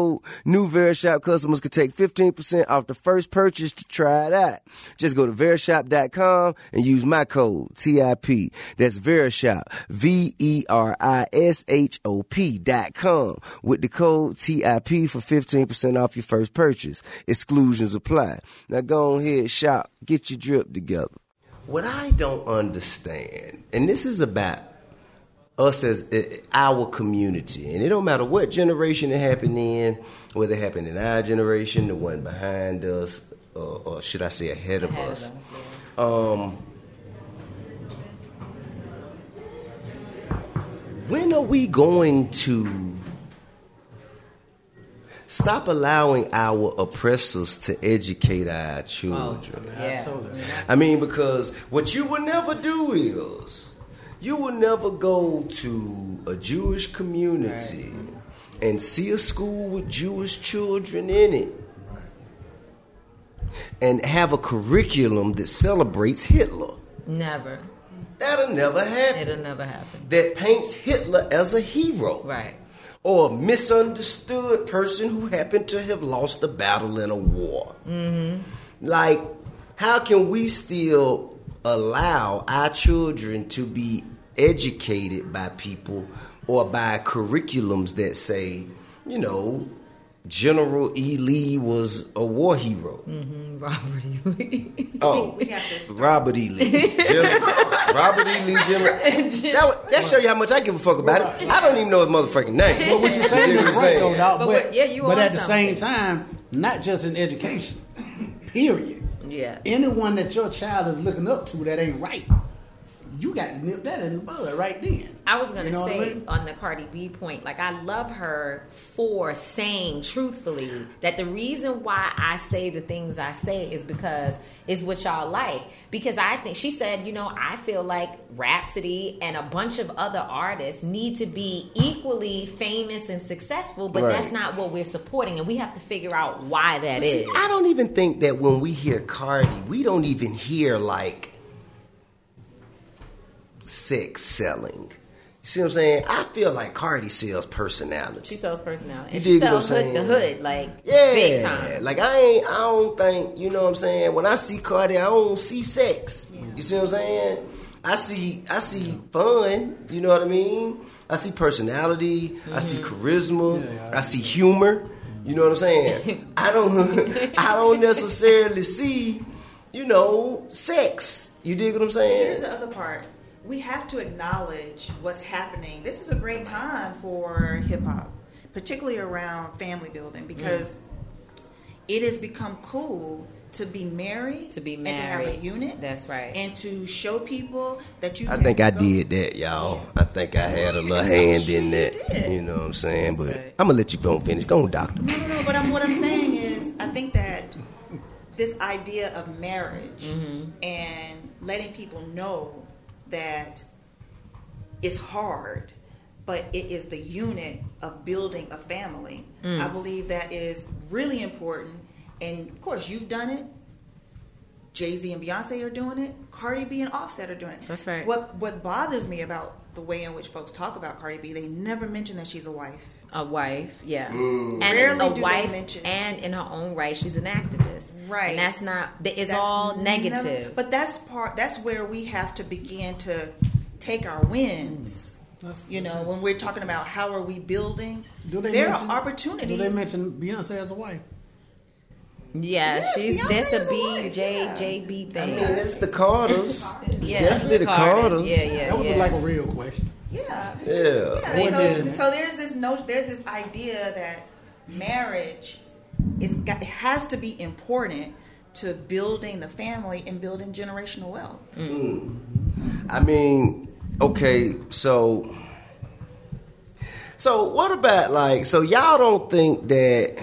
Speaker 3: code, new Verishop customers can take fifteen percent off the first purchase to try it out. Just go to verishop dot com and use my code, T I P. That's Verishop, V E R I S H O P dot com with the code T I P for fifteen percent off your first purchase. Exclusions apply. Now go ahead, shop, get your drip together. What I don't understand, and this is about us as uh, our community, and it don't matter what generation it happened in, whether it happened in our generation, the one behind us, or, or should I say ahead of
Speaker 2: Ahead
Speaker 3: us.
Speaker 2: of us, yeah.
Speaker 3: Um, when are we going to stop allowing our oppressors to educate our children?
Speaker 2: Oh, yeah.
Speaker 3: I mean, because what you would never do is you would never go to a Jewish community right. and see a school with Jewish children in it right. and have a curriculum that celebrates Hitler.
Speaker 2: Never.
Speaker 3: That'll never happen.
Speaker 2: It'll never happen.
Speaker 3: That paints Hitler as a hero.
Speaker 2: Right.
Speaker 3: Or a misunderstood person who happened to have lost a battle in a war.
Speaker 2: Mm-hmm.
Speaker 3: Like, how can we still allow our children to be educated by people or by curriculums that say, you know, General E. Lee was a war hero?
Speaker 2: Mm-hmm. Robert E. Lee.
Speaker 3: Oh, Robert E. Lee. General, Robert E. Lee, General. That, that show you how much I give a fuck about it. I don't even know his motherfucking name.
Speaker 4: But what you're saying is right, though, dog.
Speaker 2: But,
Speaker 4: But,
Speaker 2: but, yeah, you
Speaker 4: but
Speaker 2: on
Speaker 4: at the
Speaker 2: something.
Speaker 4: same time, not just in education, period.
Speaker 2: Yeah.
Speaker 4: Anyone that your child is looking up to that ain't right, you got to nip that in the bud right then.
Speaker 2: I was going to
Speaker 4: You know what I
Speaker 2: say
Speaker 4: mean?
Speaker 2: on the Cardi B point, like, I love her for saying truthfully that the reason why I say the things I say is because it's what y'all like. Because I think, she said, you know, I feel like Rhapsody and a bunch of other artists need to be equally famous and successful, but
Speaker 3: Right.
Speaker 2: that's not what we're supporting, and we have to figure out why that
Speaker 3: But
Speaker 2: is.
Speaker 3: see, I don't even think that when we hear Cardi, we don't even hear like sex selling. You see what I'm saying? I feel like Cardi sells personality.
Speaker 2: She sells personality.
Speaker 3: You
Speaker 2: And she
Speaker 3: dig what I'm
Speaker 2: sells hood to
Speaker 3: saying?
Speaker 2: hood, like,
Speaker 3: Yeah,
Speaker 2: big time.
Speaker 3: like I ain't. I don't think you know what I'm saying. When I see Cardi, I don't see sex. You see what I'm saying? I see. I see fun. You know what I mean? I see personality. Mm-hmm. I see charisma.
Speaker 4: Yeah, yeah.
Speaker 3: I see humor. You know what I'm saying? I don't. I don't necessarily see. You know, sex. You dig what I'm saying?
Speaker 5: Here's the other part. We have to acknowledge what's happening. This is a great time for hip hop, particularly around family building, because mm. it has become cool to be married,
Speaker 2: To be
Speaker 5: and to have
Speaker 2: married.
Speaker 5: a unit.
Speaker 2: That's right.
Speaker 5: And to show people that you.
Speaker 3: I
Speaker 5: can
Speaker 3: think I
Speaker 5: go-
Speaker 3: did that, y'all. I think I had a little hand in that.
Speaker 5: did.
Speaker 3: You know what I'm saying? But
Speaker 2: right.
Speaker 3: I'm gonna let you don't finish. Go on, doctor.
Speaker 5: No, no, no. But I'm, what I'm saying is, I think that this idea of marriage
Speaker 2: Mm-hmm.
Speaker 5: and letting people know that it's hard, but it is the unit of building a family.
Speaker 2: Mm.
Speaker 5: I believe that is really important. And of course, you've done it. Jay-Z and Beyonce are doing it. Cardi B and Offset are doing it.
Speaker 2: That's right.
Speaker 5: What What bothers me about the way in which folks talk about Cardi B, they never mention that she's a wife.
Speaker 2: A wife, yeah,
Speaker 3: Mm.
Speaker 2: and
Speaker 5: Rarely
Speaker 2: a
Speaker 5: do they
Speaker 2: wife,
Speaker 5: mention it.
Speaker 2: and in her own right, she's an activist,
Speaker 5: Right.
Speaker 2: And that's not. It's
Speaker 5: That's
Speaker 2: all negative.
Speaker 5: never- but that's part. That's where we have to begin to take our wins.
Speaker 4: That's-
Speaker 5: You know, when we're talking about how are we building,
Speaker 4: Do they
Speaker 5: there
Speaker 4: mention,
Speaker 5: are opportunities.
Speaker 4: Do they mention Beyonce as a wife?
Speaker 2: Yeah,
Speaker 5: Yes,
Speaker 2: she's
Speaker 5: Beyonce
Speaker 2: that's
Speaker 5: is
Speaker 2: a
Speaker 5: a
Speaker 2: B
Speaker 5: wife,
Speaker 2: J
Speaker 5: yeah.
Speaker 2: J B
Speaker 3: I
Speaker 2: thing.
Speaker 3: mean, it's the Carters.
Speaker 2: Yeah,
Speaker 3: Definitely the Carters.
Speaker 2: Yeah, yeah,
Speaker 4: That was
Speaker 2: yeah.
Speaker 4: like a real question.
Speaker 5: Yeah.
Speaker 3: Yeah.
Speaker 5: Yeah,
Speaker 4: What
Speaker 5: so,
Speaker 4: did-
Speaker 5: so there's this no, there's this idea that marriage is got, it has to be important to building the family and building generational wealth.
Speaker 3: I mean, okay, so so what about like so y'all don't think that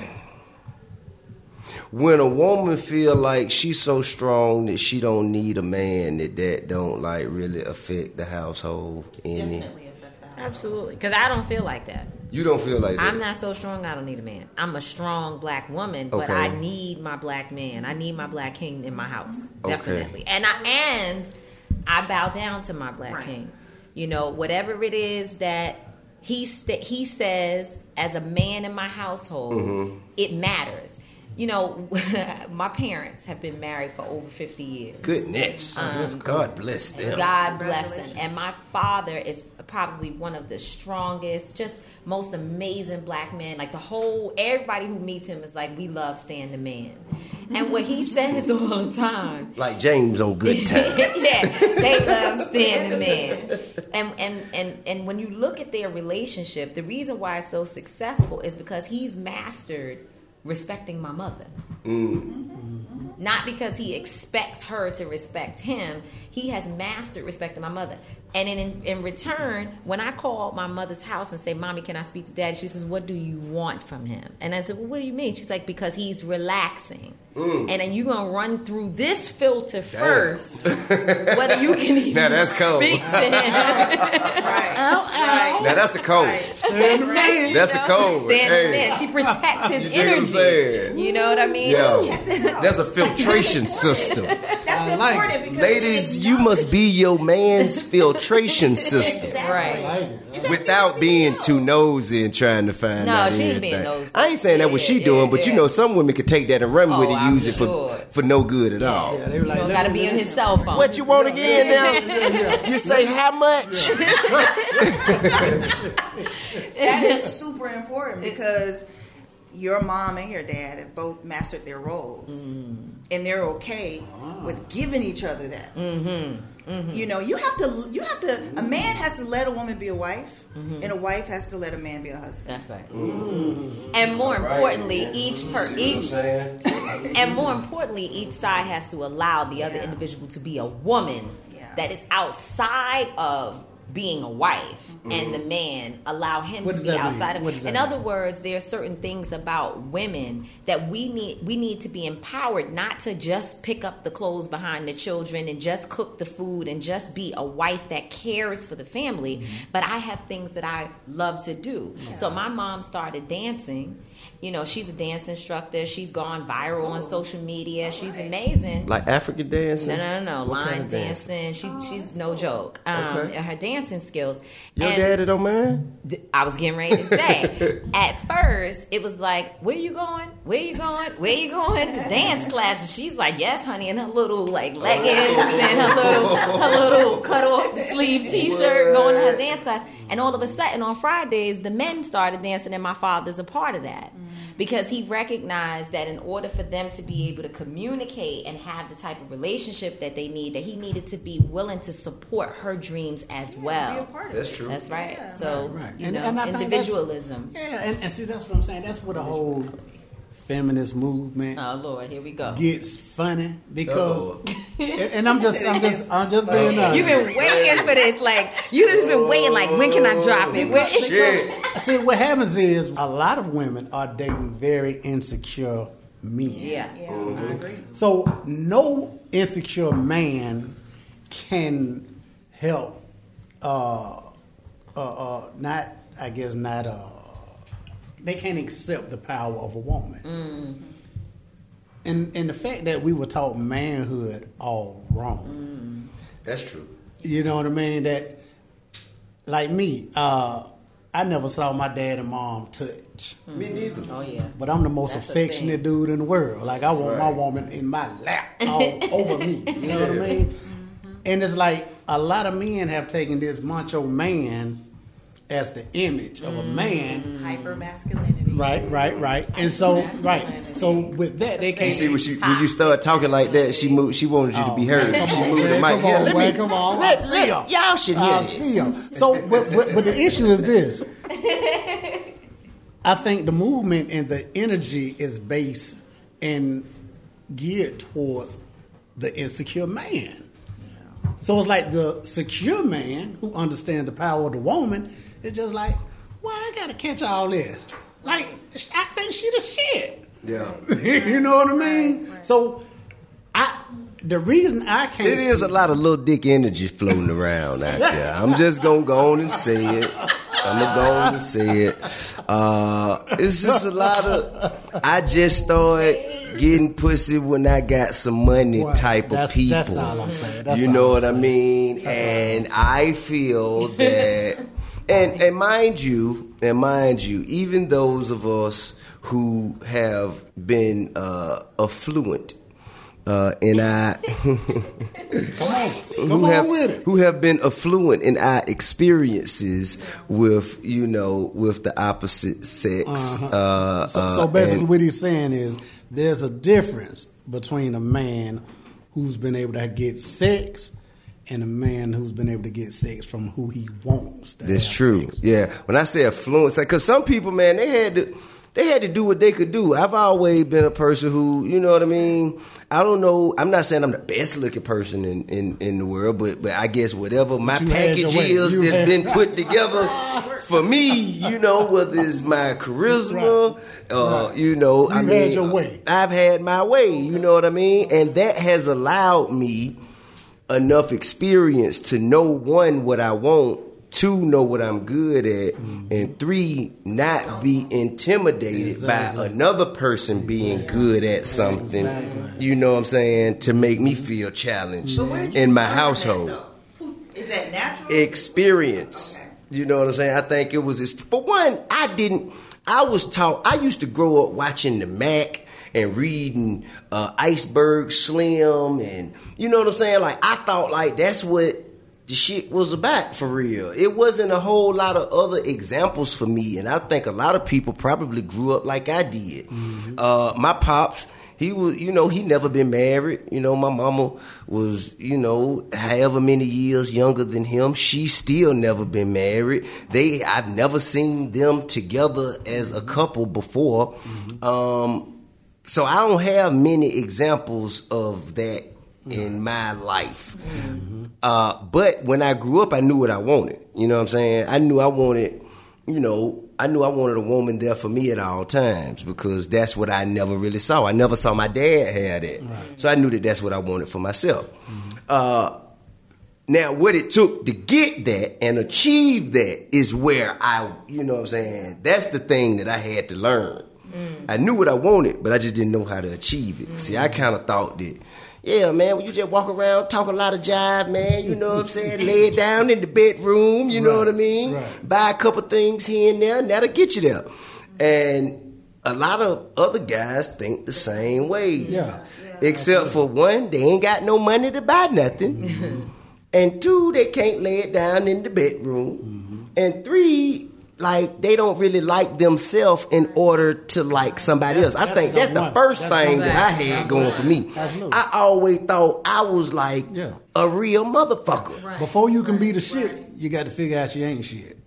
Speaker 3: when a woman feel like she's so strong that she don't need a man, that that don't like really affect the household any?
Speaker 5: Definitely affects the house.
Speaker 2: Absolutely, because I don't feel like that.
Speaker 3: You don't feel like that?
Speaker 2: I'm not so strong. I don't need a man. I'm a strong black woman, but
Speaker 3: Okay.
Speaker 2: I need my black man. I need my black king in my house,
Speaker 3: Okay.
Speaker 2: definitely. And I and I bow down to my black
Speaker 5: Right.
Speaker 2: king. You know, whatever it is that he st- he says, as a man in my household, mm-hmm. it matters. You know, my parents have been married for over fifty years.
Speaker 3: Goodness. Um, God bless them.
Speaker 2: God bless them. And my father is probably one of the strongest, just most amazing black men. Like the whole, everybody who meets him is like, we love Stan the Man. And what he says all the time.
Speaker 3: Like James on Good Times.
Speaker 2: Yeah, they love Stan the Man. And, and, and, and when you look at their relationship, the reason why it's so successful is because he's mastered respecting my mother. Mm. Not because he expects her to respect him. He has mastered respecting my mother. And in, in return, when I call my mother's house and say, Mommy, can I speak to Daddy? She says, what do you want from him? And I said, well, what do you mean? She's like, because he's relaxing. Mm. And then you're going to run through this filter Damn. first, whether you can even
Speaker 3: now that's cold.
Speaker 2: speak to him.
Speaker 5: Right.
Speaker 2: Ow, ow.
Speaker 3: Now that's a cold.
Speaker 5: Right.
Speaker 3: Stand the man. That's a cold.
Speaker 2: Stand the
Speaker 3: hey.
Speaker 2: man. She protects his
Speaker 3: you
Speaker 2: energy. You know what I mean?
Speaker 3: Yeah. That's a filtration system.
Speaker 5: That's important because
Speaker 3: ladies, you must be your man's filtration system.
Speaker 2: Exactly. Right.
Speaker 3: Without being too nosy and trying to find
Speaker 2: no,
Speaker 3: out
Speaker 2: she ain't
Speaker 3: anything.
Speaker 2: being nosy.
Speaker 3: I ain't saying that what she
Speaker 2: yeah,
Speaker 3: doing,
Speaker 2: yeah,
Speaker 3: but
Speaker 2: yeah.
Speaker 3: you know some women could take that and run
Speaker 2: oh,
Speaker 3: with it,
Speaker 2: I'm
Speaker 3: use
Speaker 2: sure.
Speaker 3: it for for no good at all.
Speaker 4: Yeah, they were like,
Speaker 2: you don't got to be on his cell phone.
Speaker 3: What you want again now? Yeah, yeah. You say how much?
Speaker 5: That is super important because your mom and your dad have both mastered their roles, mm. and they're okay oh. with giving each other that. Mm-hmm. Mm-hmm. You know, you have to. You have to. A man has to let a woman be a wife, mm-hmm. and a wife has to let a man be a husband.
Speaker 2: That's right. Mm-hmm. And more importantly, right. each per each, and more importantly, each side has to allow the other yeah. individual to be a woman yeah. that is outside of being a wife, mm-hmm. and the man allow him
Speaker 4: what
Speaker 2: to be outside
Speaker 4: mean?
Speaker 2: of. In mean? other words, there are certain things about women that we need. We need to be empowered, not to just pick up the clothes behind the children and just cook the food and just be a wife that cares for the family. Mm-hmm. But I have things that I love to do. Yeah. So my mom started dancing. You know, she's a dance instructor. She's gone viral cool. on social media. She's right. amazing.
Speaker 3: Like African dancing?
Speaker 2: No, no, no, no.
Speaker 3: What
Speaker 2: Line
Speaker 3: kind of
Speaker 2: dancing. She, she's no joke. Um,
Speaker 3: okay.
Speaker 2: Her dancing skills.
Speaker 3: Your
Speaker 2: and
Speaker 3: daddy don't mind?
Speaker 2: I was getting ready to say. At first, it was like, where you going? Where you going? Where you going? Dance classes. She's like, yes, honey. In her little like leggings and her little, her little cut off sleeve T-shirt going to her dance class. And all of a sudden, on Fridays, the men started dancing, and my father's a part of that. Because he recognized that in order for them to be able to communicate and have the type of relationship that they need, that he needed to be willing to support her dreams as
Speaker 5: yeah,
Speaker 2: well.
Speaker 5: Be a part of
Speaker 3: that's
Speaker 5: it.
Speaker 3: true.
Speaker 2: That's right.
Speaker 4: Yeah.
Speaker 2: So,
Speaker 4: right, right.
Speaker 2: you
Speaker 4: and,
Speaker 2: know,
Speaker 4: and
Speaker 2: individualism.
Speaker 4: Yeah, and, and see, that's what I'm saying. That's what the whole feminist movement
Speaker 2: oh Lord, here we go.
Speaker 4: gets funny because, and, and I'm just, I'm just, I'm just being honest.
Speaker 2: You've been waiting for this, like you just been waiting, like when can I drop it? When-
Speaker 3: Shit.
Speaker 4: See, what happens is a lot of women are dating very insecure men.
Speaker 2: Yeah,
Speaker 5: Yeah, mm-hmm. I agree.
Speaker 4: So no insecure man can help. Uh, uh, uh, not, I guess, not. Uh, they can't accept the power of a woman. Mm. And and the fact that we were taught manhood all wrong.
Speaker 3: Mm. That's true.
Speaker 4: You know what I mean? That, like me, uh, I never saw my dad and mom touch.
Speaker 3: Mm. Me neither.
Speaker 2: Oh yeah.
Speaker 4: But I'm the most
Speaker 2: That's
Speaker 4: affectionate dude in the world. Like I want
Speaker 3: right.
Speaker 4: my woman in my lap, all over me. You know what I mean? Mm-hmm. And it's like a lot of men have taken this macho man as the image of a man.
Speaker 5: Hyper masculinity.
Speaker 4: Right, right, right. And so, right. So with that, they can't
Speaker 3: You see, when, she, when you start talking like that, she moved. She wanted you to be heard.
Speaker 4: Oh,
Speaker 3: she
Speaker 4: on,
Speaker 3: moved
Speaker 4: man,
Speaker 3: the mic.
Speaker 4: come
Speaker 3: Yeah,
Speaker 4: on,
Speaker 3: let
Speaker 4: man,
Speaker 3: me,
Speaker 4: come on.
Speaker 3: let,
Speaker 4: I
Speaker 3: let,
Speaker 4: see 'em.
Speaker 3: y'all should hear
Speaker 4: I
Speaker 3: this.
Speaker 4: see 'em. So, but, but, but the issue is this. I think the movement and the energy is based and geared towards the insecure man. So it's like the secure man who understands the power of the woman is just like, why I gotta catch all this? Like, I think she the shit.
Speaker 3: Yeah.
Speaker 4: You know what I mean? Right, right. So, I the reason I can't.
Speaker 3: It is a lot of little dick energy floating around out there. I'm just gonna go on and say it. I'm gonna go on and say it. Uh, it's just a lot of. I just started getting pussy when I got some money
Speaker 4: Well,
Speaker 3: type of
Speaker 4: that's-
Speaker 3: people.
Speaker 4: that's all I'm saying. That's
Speaker 3: You
Speaker 4: all
Speaker 3: know
Speaker 4: I'm
Speaker 3: what I
Speaker 4: saying.
Speaker 3: mean?
Speaker 4: That's
Speaker 3: And I feel that And and mind you, and mind you, even those of us who have been uh, affluent uh, in our
Speaker 4: Come on,
Speaker 3: who
Speaker 4: come
Speaker 3: have
Speaker 4: on with it.
Speaker 3: who have been affluent in our experiences with you know with the opposite sex.
Speaker 4: Uh-huh.
Speaker 3: Uh,
Speaker 4: So,
Speaker 3: uh,
Speaker 4: so basically,
Speaker 3: and-
Speaker 4: what he's saying is there's a difference between a man who's been able to get sex and a man who's been able to get sex from who he wants. to
Speaker 3: That's
Speaker 4: have
Speaker 3: true.
Speaker 4: sex.
Speaker 3: Yeah. When I say affluence, like, cause some people, man, they had to, they had to do what they could do. I've always been a person who, you know what I mean? I don't know. I'm not saying I'm the best looking person in, in, in the world, but but I guess whatever my
Speaker 4: You had your
Speaker 3: package
Speaker 4: way.
Speaker 3: is
Speaker 4: You
Speaker 3: that's
Speaker 4: had-
Speaker 3: been put together for me, you know, whether it's my charisma, uh,
Speaker 4: Right.
Speaker 3: you know, I
Speaker 4: You
Speaker 3: mean,
Speaker 4: had your way.
Speaker 3: I've had my way, you know what I mean? And that has allowed me enough experience to know, one, what I want, two, know what I'm good at, mm-hmm. and three, not be intimidated
Speaker 4: Exactly.
Speaker 3: by another person being good at something,
Speaker 4: Exactly.
Speaker 3: you know what I'm saying, to make me feel challenged
Speaker 5: But where'd you
Speaker 3: in my
Speaker 5: learn that,
Speaker 3: household.
Speaker 5: though? Who- Is that natural?
Speaker 3: Experience.
Speaker 5: Okay.
Speaker 3: You know what I'm saying? I think it was, for one, I didn't, I was taught, I used to grow up watching the Mac and reading uh, Iceberg Slim, and you know what I'm saying? Like, I thought like that's what the shit was about for real. It wasn't a whole lot of other examples for me, and I think a lot of people probably grew up like I did. Mm-hmm. Uh, my pops, he was, you know, he never been married. You know, my mama was, you know, however many years younger than him. She still never been married. They, I've never seen them together as a couple before. Mm-hmm. Um, so I don't have many examples of that in my life. Mm-hmm. Uh, but when I grew up, I knew what I wanted. You know what I'm saying? I knew I wanted, you know, I knew I wanted a woman there for me at all times, because that's what I never really saw. I never saw my dad have that. Right. So I knew that that's what I wanted for myself. Mm-hmm. Uh, now, what it took to get that and achieve that is where I, you know what I'm saying, that's the thing that I had to learn. Mm. I knew what I wanted, but I just didn't know how to achieve it. Mm. See, I kind of thought that, yeah, man, when you just walk around, talk a lot of jive, man, you know what I'm saying, lay it down in the bedroom, you right. know what I mean, right. buy a couple things here and there, and that'll get you there. And a lot of other guys think the same way.
Speaker 4: Yeah.
Speaker 3: yeah. Except for one, they ain't got no money to buy nothing. Mm-hmm. And two, they can't lay it down in the bedroom. Mm-hmm. And three, like, they don't really like themselves in order to like somebody else. I think that's the first thing that I had going for me. I always thought I was like
Speaker 4: yeah.
Speaker 3: a real motherfucker.
Speaker 5: Right.
Speaker 4: Before you can be the shit, you got to figure out you ain't shit.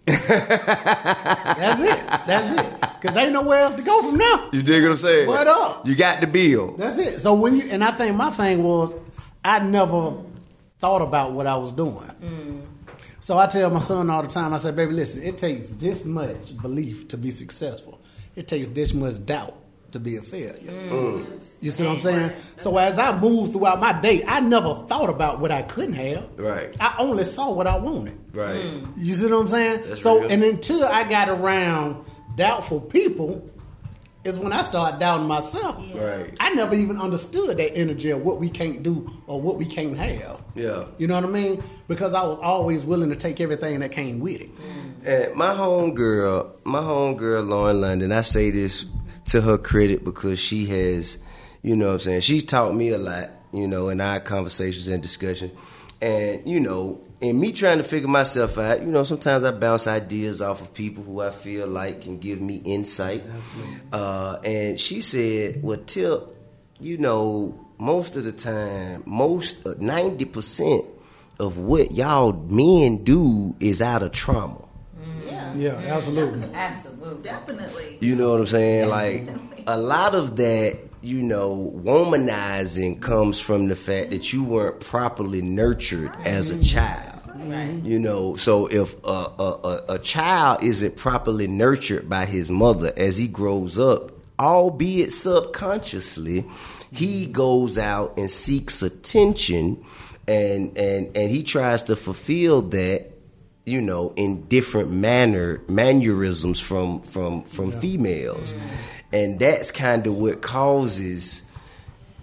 Speaker 4: That's it. That's it. Because ain't nowhere else to go from now.
Speaker 3: You dig what I'm saying?
Speaker 4: What up?
Speaker 3: You got the bill.
Speaker 4: That's it. So when you, and I think my thing was, I never thought about what I was doing. Mm. So I tell my son all the time, I say, baby, listen, it takes this much belief to be successful. It takes this much doubt to be a failure. Mm. You see what I'm saying? So as I moved throughout my day, I never thought about what I couldn't have.
Speaker 3: Right.
Speaker 4: I only saw what I wanted.
Speaker 3: Right.
Speaker 4: Mm. You see what I'm saying?
Speaker 3: That's
Speaker 4: so
Speaker 3: real.
Speaker 4: And until I got around doubtful people, is when I started doubting myself.
Speaker 3: Right.
Speaker 4: I never even understood that energy of what we can't do or what we can't have.
Speaker 3: Yeah.
Speaker 4: You know what I mean? Because I was always willing to take everything that came with it.
Speaker 3: And my homegirl, my homegirl Lauren London, I say this to her credit because she has, you know what I'm saying, she's taught me a lot, you know, in our conversations and discussion. And, you know, in me trying to figure myself out, you know, sometimes I bounce ideas off of people who I feel like can give me insight. Uh, and she said, well, Tip, you know, most of the time, most, uh, ninety percent of what y'all men do is out of trauma.
Speaker 5: Yeah.
Speaker 4: Yeah, absolutely.
Speaker 5: Absolutely. Definitely.
Speaker 3: You know what I'm saying? Like, a lot of that, you know, womanizing comes from the fact that you weren't properly nurtured as a child.
Speaker 5: Right.
Speaker 3: You know, so if a, a, a, a child isn't properly nurtured by his mother as he grows up, albeit subconsciously, he goes out and seeks attention, and and and he tries to fulfill that, you know, in different manner mannerisms from from from yeah. females. Mm. And that's kind of what causes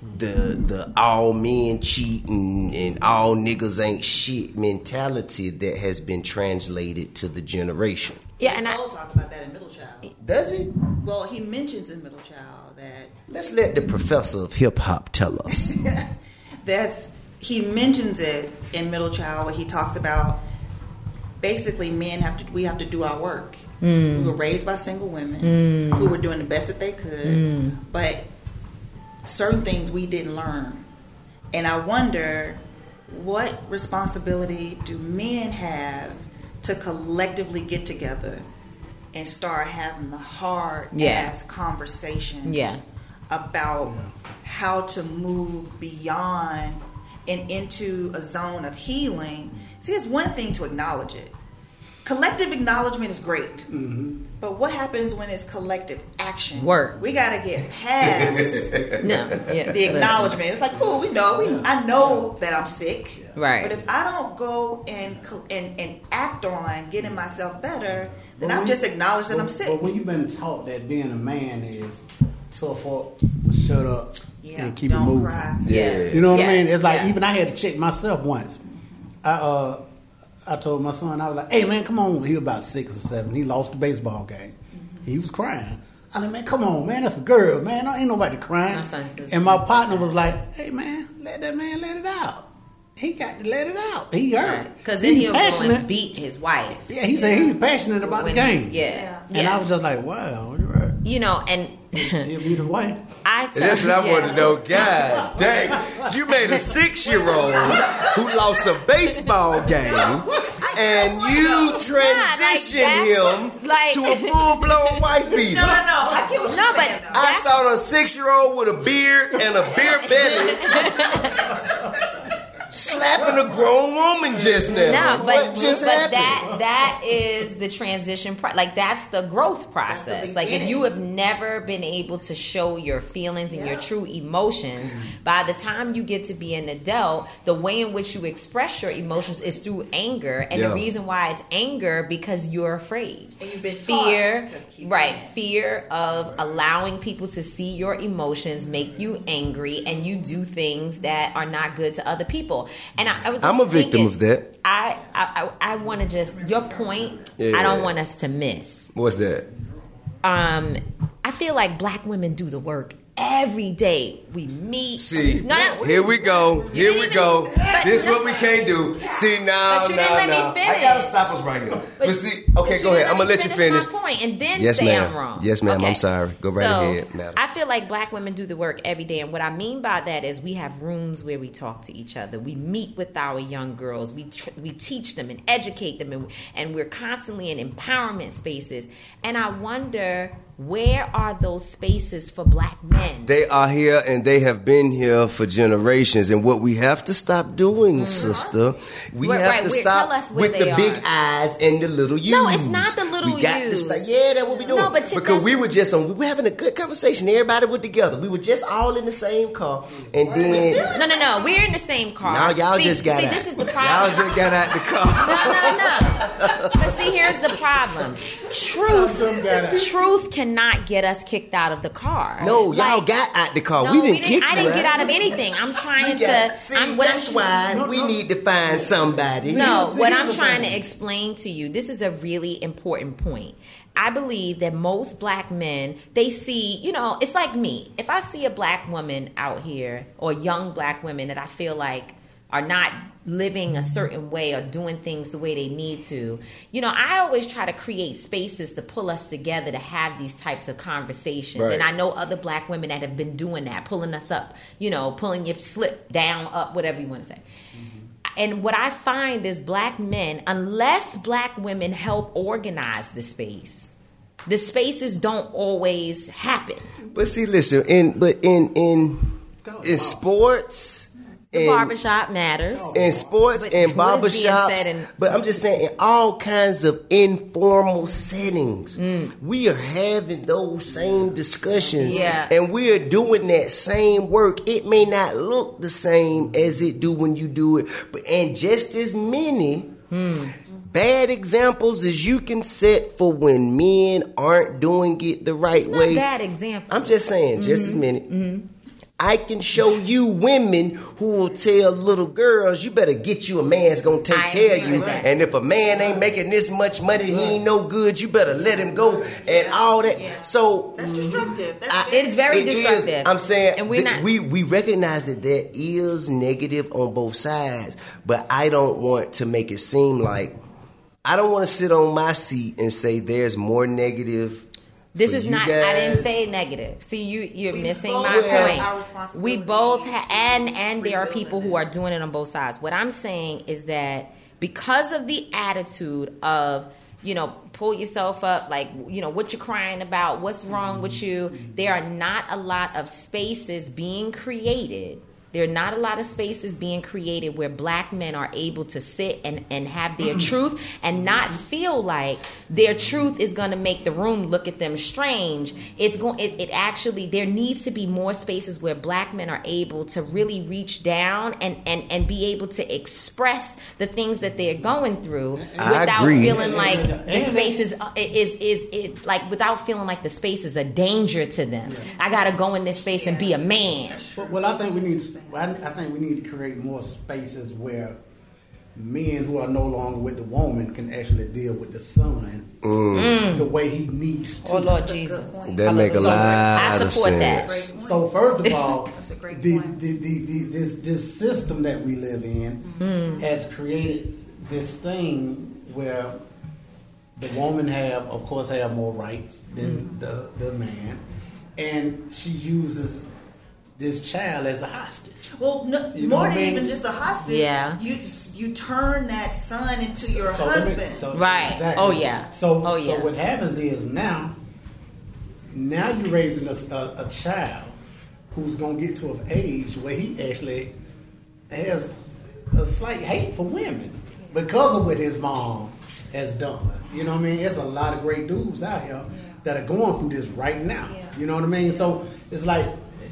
Speaker 3: the the all men cheat and, and all niggas ain't shit mentality that has been translated to the generation.
Speaker 2: Yeah, and I
Speaker 5: Cole talked about that in Middle Child.
Speaker 3: Does he?
Speaker 5: Well, he mentions in Middle Child that
Speaker 3: Let's let the professor of hip hop tell us.
Speaker 5: that's he mentions it in Middle Child where he talks about basically men have to we have to do our work. Mm. We were raised by single women mm. who were doing the best that they could, mm. but certain things we didn't learn. And I wonder, what responsibility do men have to collectively get together and start having the hard
Speaker 2: yeah.
Speaker 5: ass conversations
Speaker 2: yeah.
Speaker 5: about how to move beyond and into a zone of healing? See, it's one thing to acknowledge it. Collective acknowledgement is great, mm-hmm. but what happens when it's collective action?
Speaker 2: Work.
Speaker 5: We got to get past
Speaker 2: no, yeah,
Speaker 5: the acknowledgement. It's like, cool, we know, we, I know that I'm sick,
Speaker 2: right?
Speaker 5: But if I don't go and and, and act on getting myself better, then
Speaker 4: But
Speaker 5: I've
Speaker 4: when
Speaker 5: just
Speaker 4: you-
Speaker 5: acknowledged that
Speaker 4: but-
Speaker 5: I'm sick.
Speaker 4: But when you've been taught that being a man is tough up, shut up,
Speaker 5: Yeah,
Speaker 4: and keep it
Speaker 5: don't
Speaker 4: moving.
Speaker 5: cry.
Speaker 3: Yeah.
Speaker 4: You know what
Speaker 2: Yeah.
Speaker 4: I mean? It's like
Speaker 5: Yeah.
Speaker 4: even I had to check myself once. I uh, I told my son, I was like, "Hey man, come on." He was about six or seven. He lost the baseball game. Mm-hmm. He was crying. I was like, "Man, come on, man. That's a girl, man. Ain't nobody crying."
Speaker 2: My son says
Speaker 4: and my partner was like, "Hey man, let that man let it out. He got to let it out. He hurt.
Speaker 2: Because then
Speaker 4: He's
Speaker 2: he'll go
Speaker 4: passionate."
Speaker 2: and beat his wife.
Speaker 4: Yeah, he said he's passionate about
Speaker 2: When
Speaker 4: the
Speaker 2: he's-
Speaker 4: game.
Speaker 2: Yeah.
Speaker 4: And
Speaker 2: yeah.
Speaker 4: I was just like, "Wow, you're right."
Speaker 2: You know, and
Speaker 4: He'll be the wife.
Speaker 2: I tell
Speaker 3: That's what I
Speaker 2: yeah.
Speaker 3: wanted to know. God dang, you made a six-year-old who lost a baseball game, and you transitioned him
Speaker 2: like-
Speaker 3: to a full-blown wife beater.
Speaker 5: No, no, no. I get what you're
Speaker 2: No, but
Speaker 5: saying, though.
Speaker 3: I saw a six-year-old with a beard and a beer belly slapping a grown woman just now.
Speaker 2: No, but,
Speaker 3: what just
Speaker 2: but
Speaker 3: happened?
Speaker 2: that that is the transition. Pro- like that's the growth process.
Speaker 5: the
Speaker 2: Like if
Speaker 5: beginning.
Speaker 2: you have never been able to show your feelings and your
Speaker 5: Yeah.
Speaker 2: true emotions, by the time you get to be an adult, the way in which you express your emotions is through anger, and
Speaker 3: Yeah.
Speaker 2: the reason why it's anger because you're afraid.
Speaker 5: And you've been
Speaker 2: fear,
Speaker 5: taught to keep
Speaker 2: right?
Speaker 5: it.
Speaker 2: Fear of allowing people to see your emotions make you angry, and you do things that are not good to other people. And I, I was. Just
Speaker 3: I'm a victim
Speaker 2: thinking,
Speaker 3: of that.
Speaker 2: I I, I, I want to just your point.
Speaker 3: Yeah.
Speaker 2: I don't want us to miss.
Speaker 3: What's that?
Speaker 2: Um, I feel like black women do the work every day. We meet.
Speaker 3: See,
Speaker 2: no, no,
Speaker 3: here we go. Here
Speaker 2: didn't
Speaker 3: we
Speaker 2: even-
Speaker 3: go.
Speaker 2: but
Speaker 3: This is
Speaker 2: no.
Speaker 3: what we can't do. See, now,
Speaker 2: But you
Speaker 3: now,
Speaker 2: didn't let me
Speaker 3: now. I
Speaker 2: finish.
Speaker 3: gotta stop us right here. But,
Speaker 2: But-
Speaker 3: see,
Speaker 2: but
Speaker 3: okay,
Speaker 2: you
Speaker 3: go ahead.
Speaker 2: didn't
Speaker 3: I'm gonna
Speaker 2: let
Speaker 3: let
Speaker 2: me
Speaker 3: you
Speaker 2: finish
Speaker 3: finish.
Speaker 2: my point and then
Speaker 3: Yes,
Speaker 2: say
Speaker 3: ma'am.
Speaker 2: I'm wrong.
Speaker 3: Yes, ma'am.
Speaker 2: Okay.
Speaker 3: I'm sorry. Go right
Speaker 2: So,
Speaker 3: ahead, madam.
Speaker 2: I feel like black women do the work every day, and what I mean by that is we have rooms where we talk to each other. We meet with our young girls. We tr- we teach them and educate them, and, and we're constantly in empowerment spaces. And I wonder, where are those spaces for black men?
Speaker 3: They are here and they have been here for generations. And what we have to stop doing, sister, we
Speaker 2: Right,
Speaker 3: have
Speaker 2: right.
Speaker 3: to
Speaker 2: Where-
Speaker 3: stop
Speaker 2: tell us where
Speaker 3: with
Speaker 2: they
Speaker 3: the big
Speaker 2: are.
Speaker 3: eyes and the little U's.
Speaker 2: No, it's not the little
Speaker 3: we got To
Speaker 2: U's.
Speaker 3: stop. Yeah, that's what we doing.
Speaker 2: No, but t-
Speaker 3: because we
Speaker 2: that's-
Speaker 3: were just on. We were having a good conversation. Everybody was together. We were just all in the same car, and then
Speaker 2: No, no, no. We're in the same car.
Speaker 3: now y'all
Speaker 2: see,
Speaker 3: just got
Speaker 2: see,
Speaker 3: out.
Speaker 2: this is the
Speaker 3: Y'all
Speaker 2: problem.
Speaker 3: just got out the car.
Speaker 2: No, no, no. But see, here's the problem. Truth, truth cannot get us kicked out of the car.
Speaker 3: No, y'all
Speaker 2: Like,
Speaker 3: got out the car.
Speaker 2: no,
Speaker 3: we didn't kick
Speaker 2: I
Speaker 3: you
Speaker 2: didn't get
Speaker 3: out.
Speaker 2: out of anything. I'm trying
Speaker 3: We got-
Speaker 2: to.
Speaker 3: See,
Speaker 2: I'm, what
Speaker 3: that's
Speaker 2: I'm,
Speaker 3: why we need to find somebody.
Speaker 2: No,
Speaker 4: See,
Speaker 2: what
Speaker 4: here's
Speaker 2: I'm
Speaker 4: the
Speaker 2: trying
Speaker 4: thing.
Speaker 2: to explain to you, this is a really important point. I believe that most black men, they see, you know, it's like me. If I see a black woman out here or young black women that I feel like are not living a certain way or doing things the way they need to, you know, I always try to create spaces to pull us together to have these types of conversations.
Speaker 3: Right.
Speaker 2: And I know other black women that have been doing that, pulling us up, you know, pulling your slip down, up, whatever you want to say. And what I find is black men, unless black women help organize the space, the spaces don't always happen.
Speaker 3: But see, listen, in but in in in sports,
Speaker 2: The
Speaker 3: in,
Speaker 2: barbershop matters.
Speaker 3: in sports
Speaker 2: But
Speaker 3: and
Speaker 2: what is being
Speaker 3: barbershops,
Speaker 2: said in-
Speaker 3: but I'm just saying in all kinds of informal settings,
Speaker 2: Mm.
Speaker 3: we are having those same discussions,
Speaker 2: Yeah.
Speaker 3: and we are doing that same work. It may not look the same as it do when you do it, but and just as many.
Speaker 2: Mm.
Speaker 3: Bad examples as you can set for when men aren't doing it the right
Speaker 2: Not
Speaker 3: way.
Speaker 2: bad example.
Speaker 3: I'm just saying, just
Speaker 2: Mm-hmm.
Speaker 3: as many. I can show you women who will tell little girls, you better get you a man that's going to take
Speaker 2: I
Speaker 3: care of
Speaker 2: agree
Speaker 3: you.
Speaker 2: with that.
Speaker 3: And if a man ain't making this much money, he ain't no good, you better let him go and all that.
Speaker 5: Yeah.
Speaker 3: So
Speaker 5: That's destructive. That's
Speaker 3: I-
Speaker 2: It's very
Speaker 3: it is.
Speaker 2: destructive.
Speaker 3: I'm saying
Speaker 2: and we're
Speaker 3: that
Speaker 2: not.
Speaker 3: we, we recognize that there is negative on both sides, but I don't want to make it seem like, I don't want to sit on my seat and say there's more negative.
Speaker 2: This
Speaker 3: for
Speaker 2: is
Speaker 3: you
Speaker 2: not.
Speaker 3: guys.
Speaker 2: I didn't say negative. See, you you're
Speaker 5: We
Speaker 2: missing
Speaker 5: both
Speaker 2: my
Speaker 5: have our
Speaker 2: point.
Speaker 5: responsibility
Speaker 2: We both
Speaker 5: to
Speaker 2: ha- and and there are
Speaker 5: rebuilding
Speaker 2: people who are
Speaker 5: this.
Speaker 2: doing it on both sides. What I'm saying is that because of the attitude of, you know, pull yourself up, like, you know, what you're crying about, what's wrong with you, there are not a lot of spaces being created. There are not a lot of spaces being created where black men are able to sit and, and have their truth and not feel like their truth is going to make the room look at them strange. It's going. It, it actually, there needs to be more spaces where black men are able to really reach down and, and, and be able to express the things that they're going through
Speaker 3: I
Speaker 2: without
Speaker 3: agree.
Speaker 2: feeling like the
Speaker 4: And-
Speaker 2: space is, is, is, is, like, without feeling like the space is a danger to them. I got to go in this space and be a man.
Speaker 4: Well, well, I think we need. I, I think we need to create more spaces where men who are no longer with the woman can actually deal with the son the way he needs to.
Speaker 2: Oh, Lord
Speaker 5: That's a
Speaker 2: Jesus.
Speaker 5: good point.
Speaker 3: That make a
Speaker 2: So,
Speaker 3: lot
Speaker 2: I
Speaker 3: of
Speaker 2: support that.
Speaker 3: sense.
Speaker 5: Great
Speaker 4: So first of all,
Speaker 5: That's a great
Speaker 4: the,
Speaker 5: point.
Speaker 4: the, the, the, this this system that we live in has created this thing where the woman have, of course, have more rights than the the man, and she uses this child as a hostage.
Speaker 5: Well, no,
Speaker 4: You know
Speaker 5: more
Speaker 4: what
Speaker 5: than
Speaker 4: I mean?
Speaker 5: even just a hostage.
Speaker 2: Yeah.
Speaker 5: You you turn that son into your
Speaker 4: So let me-
Speaker 5: husband.
Speaker 4: so-
Speaker 2: Right.
Speaker 4: exactly.
Speaker 2: Oh, yeah.
Speaker 4: So,
Speaker 2: Oh, yeah.
Speaker 4: so what happens is now, now you're raising a, a, a child who's gonna get to an age where he actually has a slight hate for women because of what his mom has done. You know what I mean? There's a lot of great dudes out here that are going through this right now.
Speaker 5: Yeah.
Speaker 4: You know what I mean? So it's like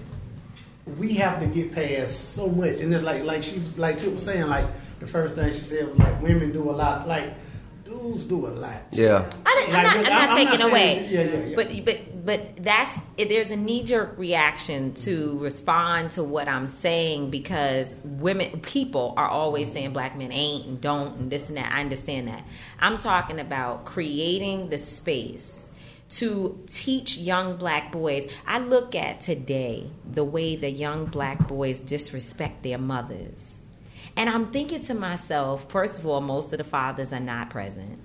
Speaker 4: we have to get past so much, and it's like like she like Tip was saying, like the first thing she said was like women do a lot, like dudes do a lot.
Speaker 3: Yeah.
Speaker 2: I didn't,
Speaker 4: Like,
Speaker 2: I'm not, I'm
Speaker 4: I'm-
Speaker 2: not
Speaker 4: I'm
Speaker 2: taking
Speaker 4: not
Speaker 2: away.
Speaker 4: saying- yeah, yeah, yeah.
Speaker 2: But but but that's it, there's a knee jerk reaction to respond to what I'm saying because women people are always saying black men ain't and don't and this and that. I understand that. I'm talking about creating the space to teach young black boys. I look at today the way the young black boys disrespect their mothers. And I'm thinking to myself, first of all, most of the fathers are not present.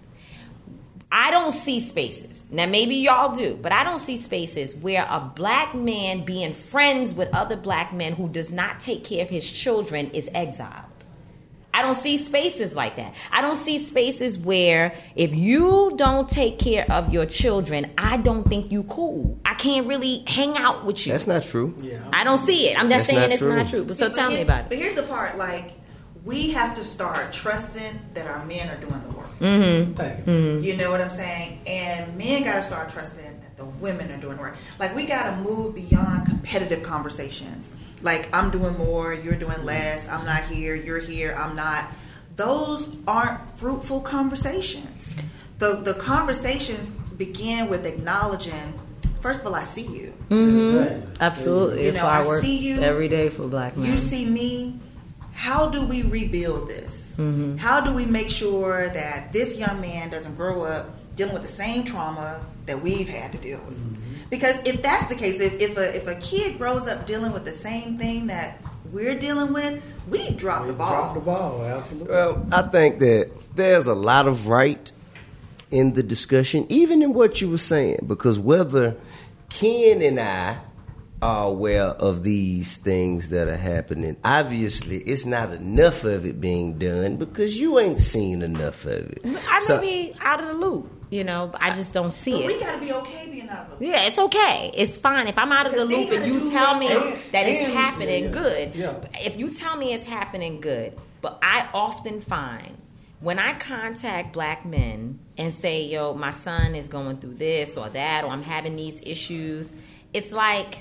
Speaker 2: I don't see spaces. Now, maybe y'all do, but I don't see spaces where a black man being friends with other black men who does not take care of his children is exiled. I don't see spaces like that. I don't see spaces where if you don't take care of your children, I don't think you cool. I can't really hang out with you.
Speaker 3: That's not true.
Speaker 4: Yeah.
Speaker 2: I don't see it. I'm just
Speaker 3: That's
Speaker 2: saying
Speaker 3: not
Speaker 2: it's
Speaker 3: true.
Speaker 2: not true. But so
Speaker 5: See,
Speaker 2: tell me
Speaker 5: here's-
Speaker 2: about it.
Speaker 5: But here's the part: like, we have to start trusting that our men are doing the work.
Speaker 4: Thank you.
Speaker 5: You know what I'm saying? And men got to start trusting that the women are doing the work. Like, we got to move beyond competitive conversations. Like, I'm doing more, you're doing less. I'm not here, you're here, I'm not. Those aren't fruitful conversations. The the conversations begin with acknowledging, first of all, I see you.
Speaker 4: Exactly.
Speaker 2: Absolutely.
Speaker 5: You
Speaker 2: It's
Speaker 5: know,
Speaker 2: why
Speaker 5: I
Speaker 2: work
Speaker 5: see you.
Speaker 2: every day for black men.
Speaker 5: You see me. How do we rebuild this?
Speaker 2: Mm-hmm.
Speaker 5: How do we make sure that this young man doesn't grow up dealing with the same trauma that we've had to deal with?
Speaker 2: Mm-hmm.
Speaker 5: Because if that's the case, if, if a if a kid grows up dealing with the same thing that we're dealing with, we dropped the ball.
Speaker 4: Drop the ball, absolutely.
Speaker 3: Well, I think that there's a lot of right in the discussion, even in what you were saying, because whether Ken and I are aware of these things that are happening, obviously it's not enough of it being done because you ain't seen enough of it.
Speaker 2: I
Speaker 3: So-
Speaker 2: may be out of the loop, you know, but I just don't see
Speaker 5: But we
Speaker 2: it.
Speaker 5: got to be okay being out of the loop.
Speaker 2: Yeah, it's okay. It's fine. If I'm out of the
Speaker 5: Because they
Speaker 2: loop and
Speaker 5: gotta
Speaker 2: you
Speaker 5: do
Speaker 2: tell
Speaker 5: their
Speaker 2: me
Speaker 5: work.
Speaker 2: that it's
Speaker 4: And-
Speaker 2: happening,
Speaker 4: yeah,
Speaker 2: good.
Speaker 4: yeah.
Speaker 2: If you tell me it's happening, good. But I often find when I contact black men and say, yo, my son is going through this or that, or I'm having these issues, it's like,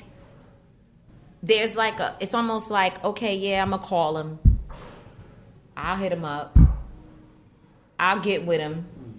Speaker 2: there's like a, it's almost like, okay, yeah, I'm going to call him. I'll hit him up. I'll get with him.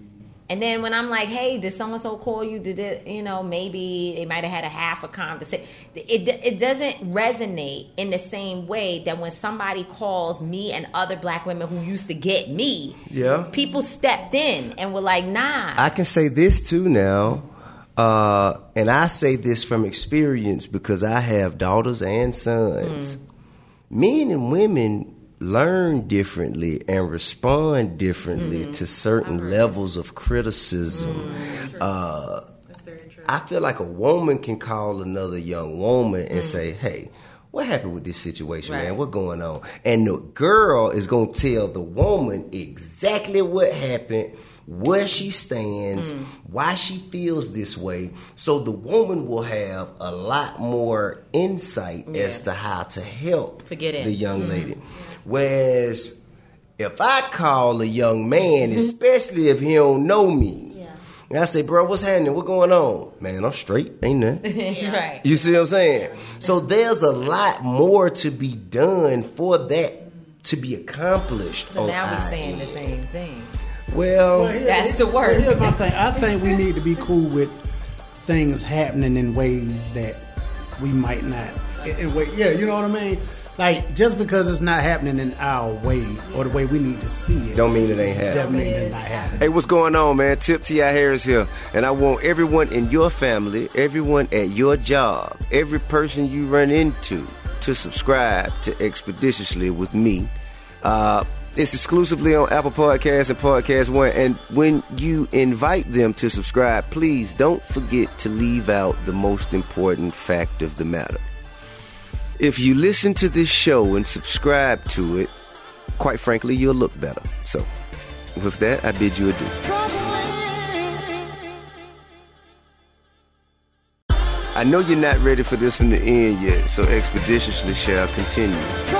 Speaker 2: And then when I'm like, hey, did so-and-so call you? Did it, you know, maybe they might have had a half a conversation. It, it doesn't resonate in the same way that when somebody calls me and other black women who used to get me,
Speaker 3: yeah,
Speaker 2: people stepped in and were like, nah.
Speaker 3: I can say this too now, uh, and I say this from experience because I have daughters and sons. Mm. Men and women learn differently and respond differently mm-hmm. to certain levels of criticism. Mm-hmm. Uh, That's very true. I feel like a woman can call another young woman and mm-hmm. say, hey, what happened with this situation, right. man? What's going on? And the girl is going to tell the woman exactly what happened, where she stands, mm. why she feels this way. So the woman will have a lot more insight yeah. as to how to help
Speaker 2: to get in.
Speaker 3: the young
Speaker 2: mm.
Speaker 3: lady. Whereas if I call a young man, especially if he don't know me, yeah. and I say, bro, what's happening? What's going on? Man, I'm straight. Ain't nothing.
Speaker 2: yeah. Right.
Speaker 3: You see what I'm saying? So there's a lot more to be done for that to be accomplished.
Speaker 2: So now we're saying the same thing.
Speaker 3: Well,
Speaker 4: well here,
Speaker 2: that's the word.
Speaker 4: Here's my thing. I think we need to be cool with things happening in ways that we might not. In, in way, yeah, you know what I mean? Like, just because it's not happening in our way or the way we need to see it,
Speaker 3: don't mean it ain't happening.
Speaker 4: Doesn't mean it's not happening.
Speaker 3: Hey, what's going on, man? Tip T I Harris here. And I want everyone in your family, everyone at your job, every person you run into to subscribe to Expeditiously with me. Uh, it's exclusively on Apple Podcasts and Podcast One. And when you invite them to subscribe, please don't forget to leave out the most important fact of the matter. If you listen to this show and subscribe to it, quite frankly, you'll look better. So, with that, I bid you adieu. I know you're not ready for this from the end yet, so Expeditiously shall continue.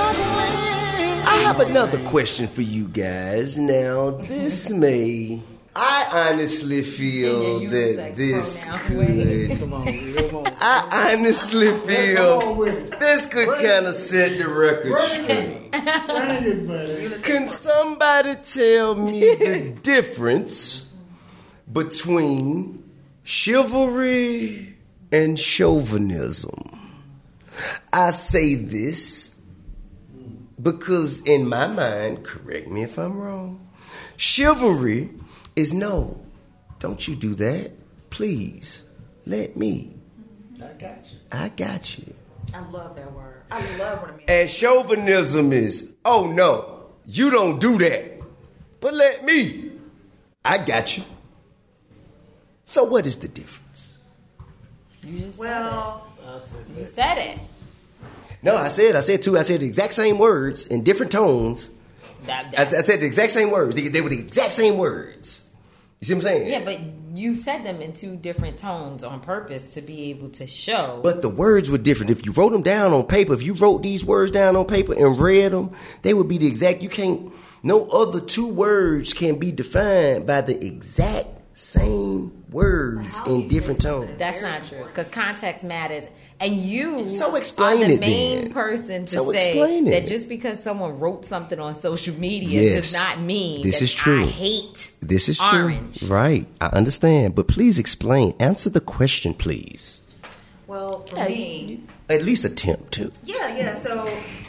Speaker 3: I have another question for you guys. Now, this may... I honestly feel that this could...
Speaker 4: Come on, come on.
Speaker 3: I honestly feel this could kind of set the record straight.
Speaker 4: Bring it, buddy.
Speaker 3: Can somebody tell me the difference between chivalry and chauvinism? I say this because in my mind, correct me if I'm wrong, chivalry is no, don't you do that. Please, let me.
Speaker 4: I got you.
Speaker 3: I got you.
Speaker 5: I love that word. I love what it means.
Speaker 3: And chauvinism is, oh no, you don't do that. But let me. I got you. So what is the difference?
Speaker 2: You just
Speaker 5: well,
Speaker 2: said it. You said it.
Speaker 3: No, I said, I said two, I said the exact same words in different tones. That, I, I said the exact same words. They, they were the exact same words. You see what I'm saying?
Speaker 2: Yeah, but you said them in two different tones on purpose to be able to show.
Speaker 3: But the words were different. If you wrote them down on paper, if you wrote these words down on paper and read them, they would be the exact. You can't, no other two words can be defined by the exact same words in different tones.
Speaker 2: That's not true, because context matters. And you
Speaker 3: so explain
Speaker 2: are the
Speaker 3: it
Speaker 2: main
Speaker 3: then.
Speaker 2: person to
Speaker 3: so
Speaker 2: say that just because someone wrote something on social media
Speaker 3: yes.
Speaker 2: does not mean
Speaker 3: this
Speaker 2: that
Speaker 3: is true.
Speaker 2: I hate
Speaker 3: this is
Speaker 2: orange.
Speaker 3: True. Right. I understand. But please explain. Answer the question, please.
Speaker 5: Well, for
Speaker 2: yeah,
Speaker 5: me...
Speaker 3: At least attempt to.
Speaker 5: Yeah, yeah. So,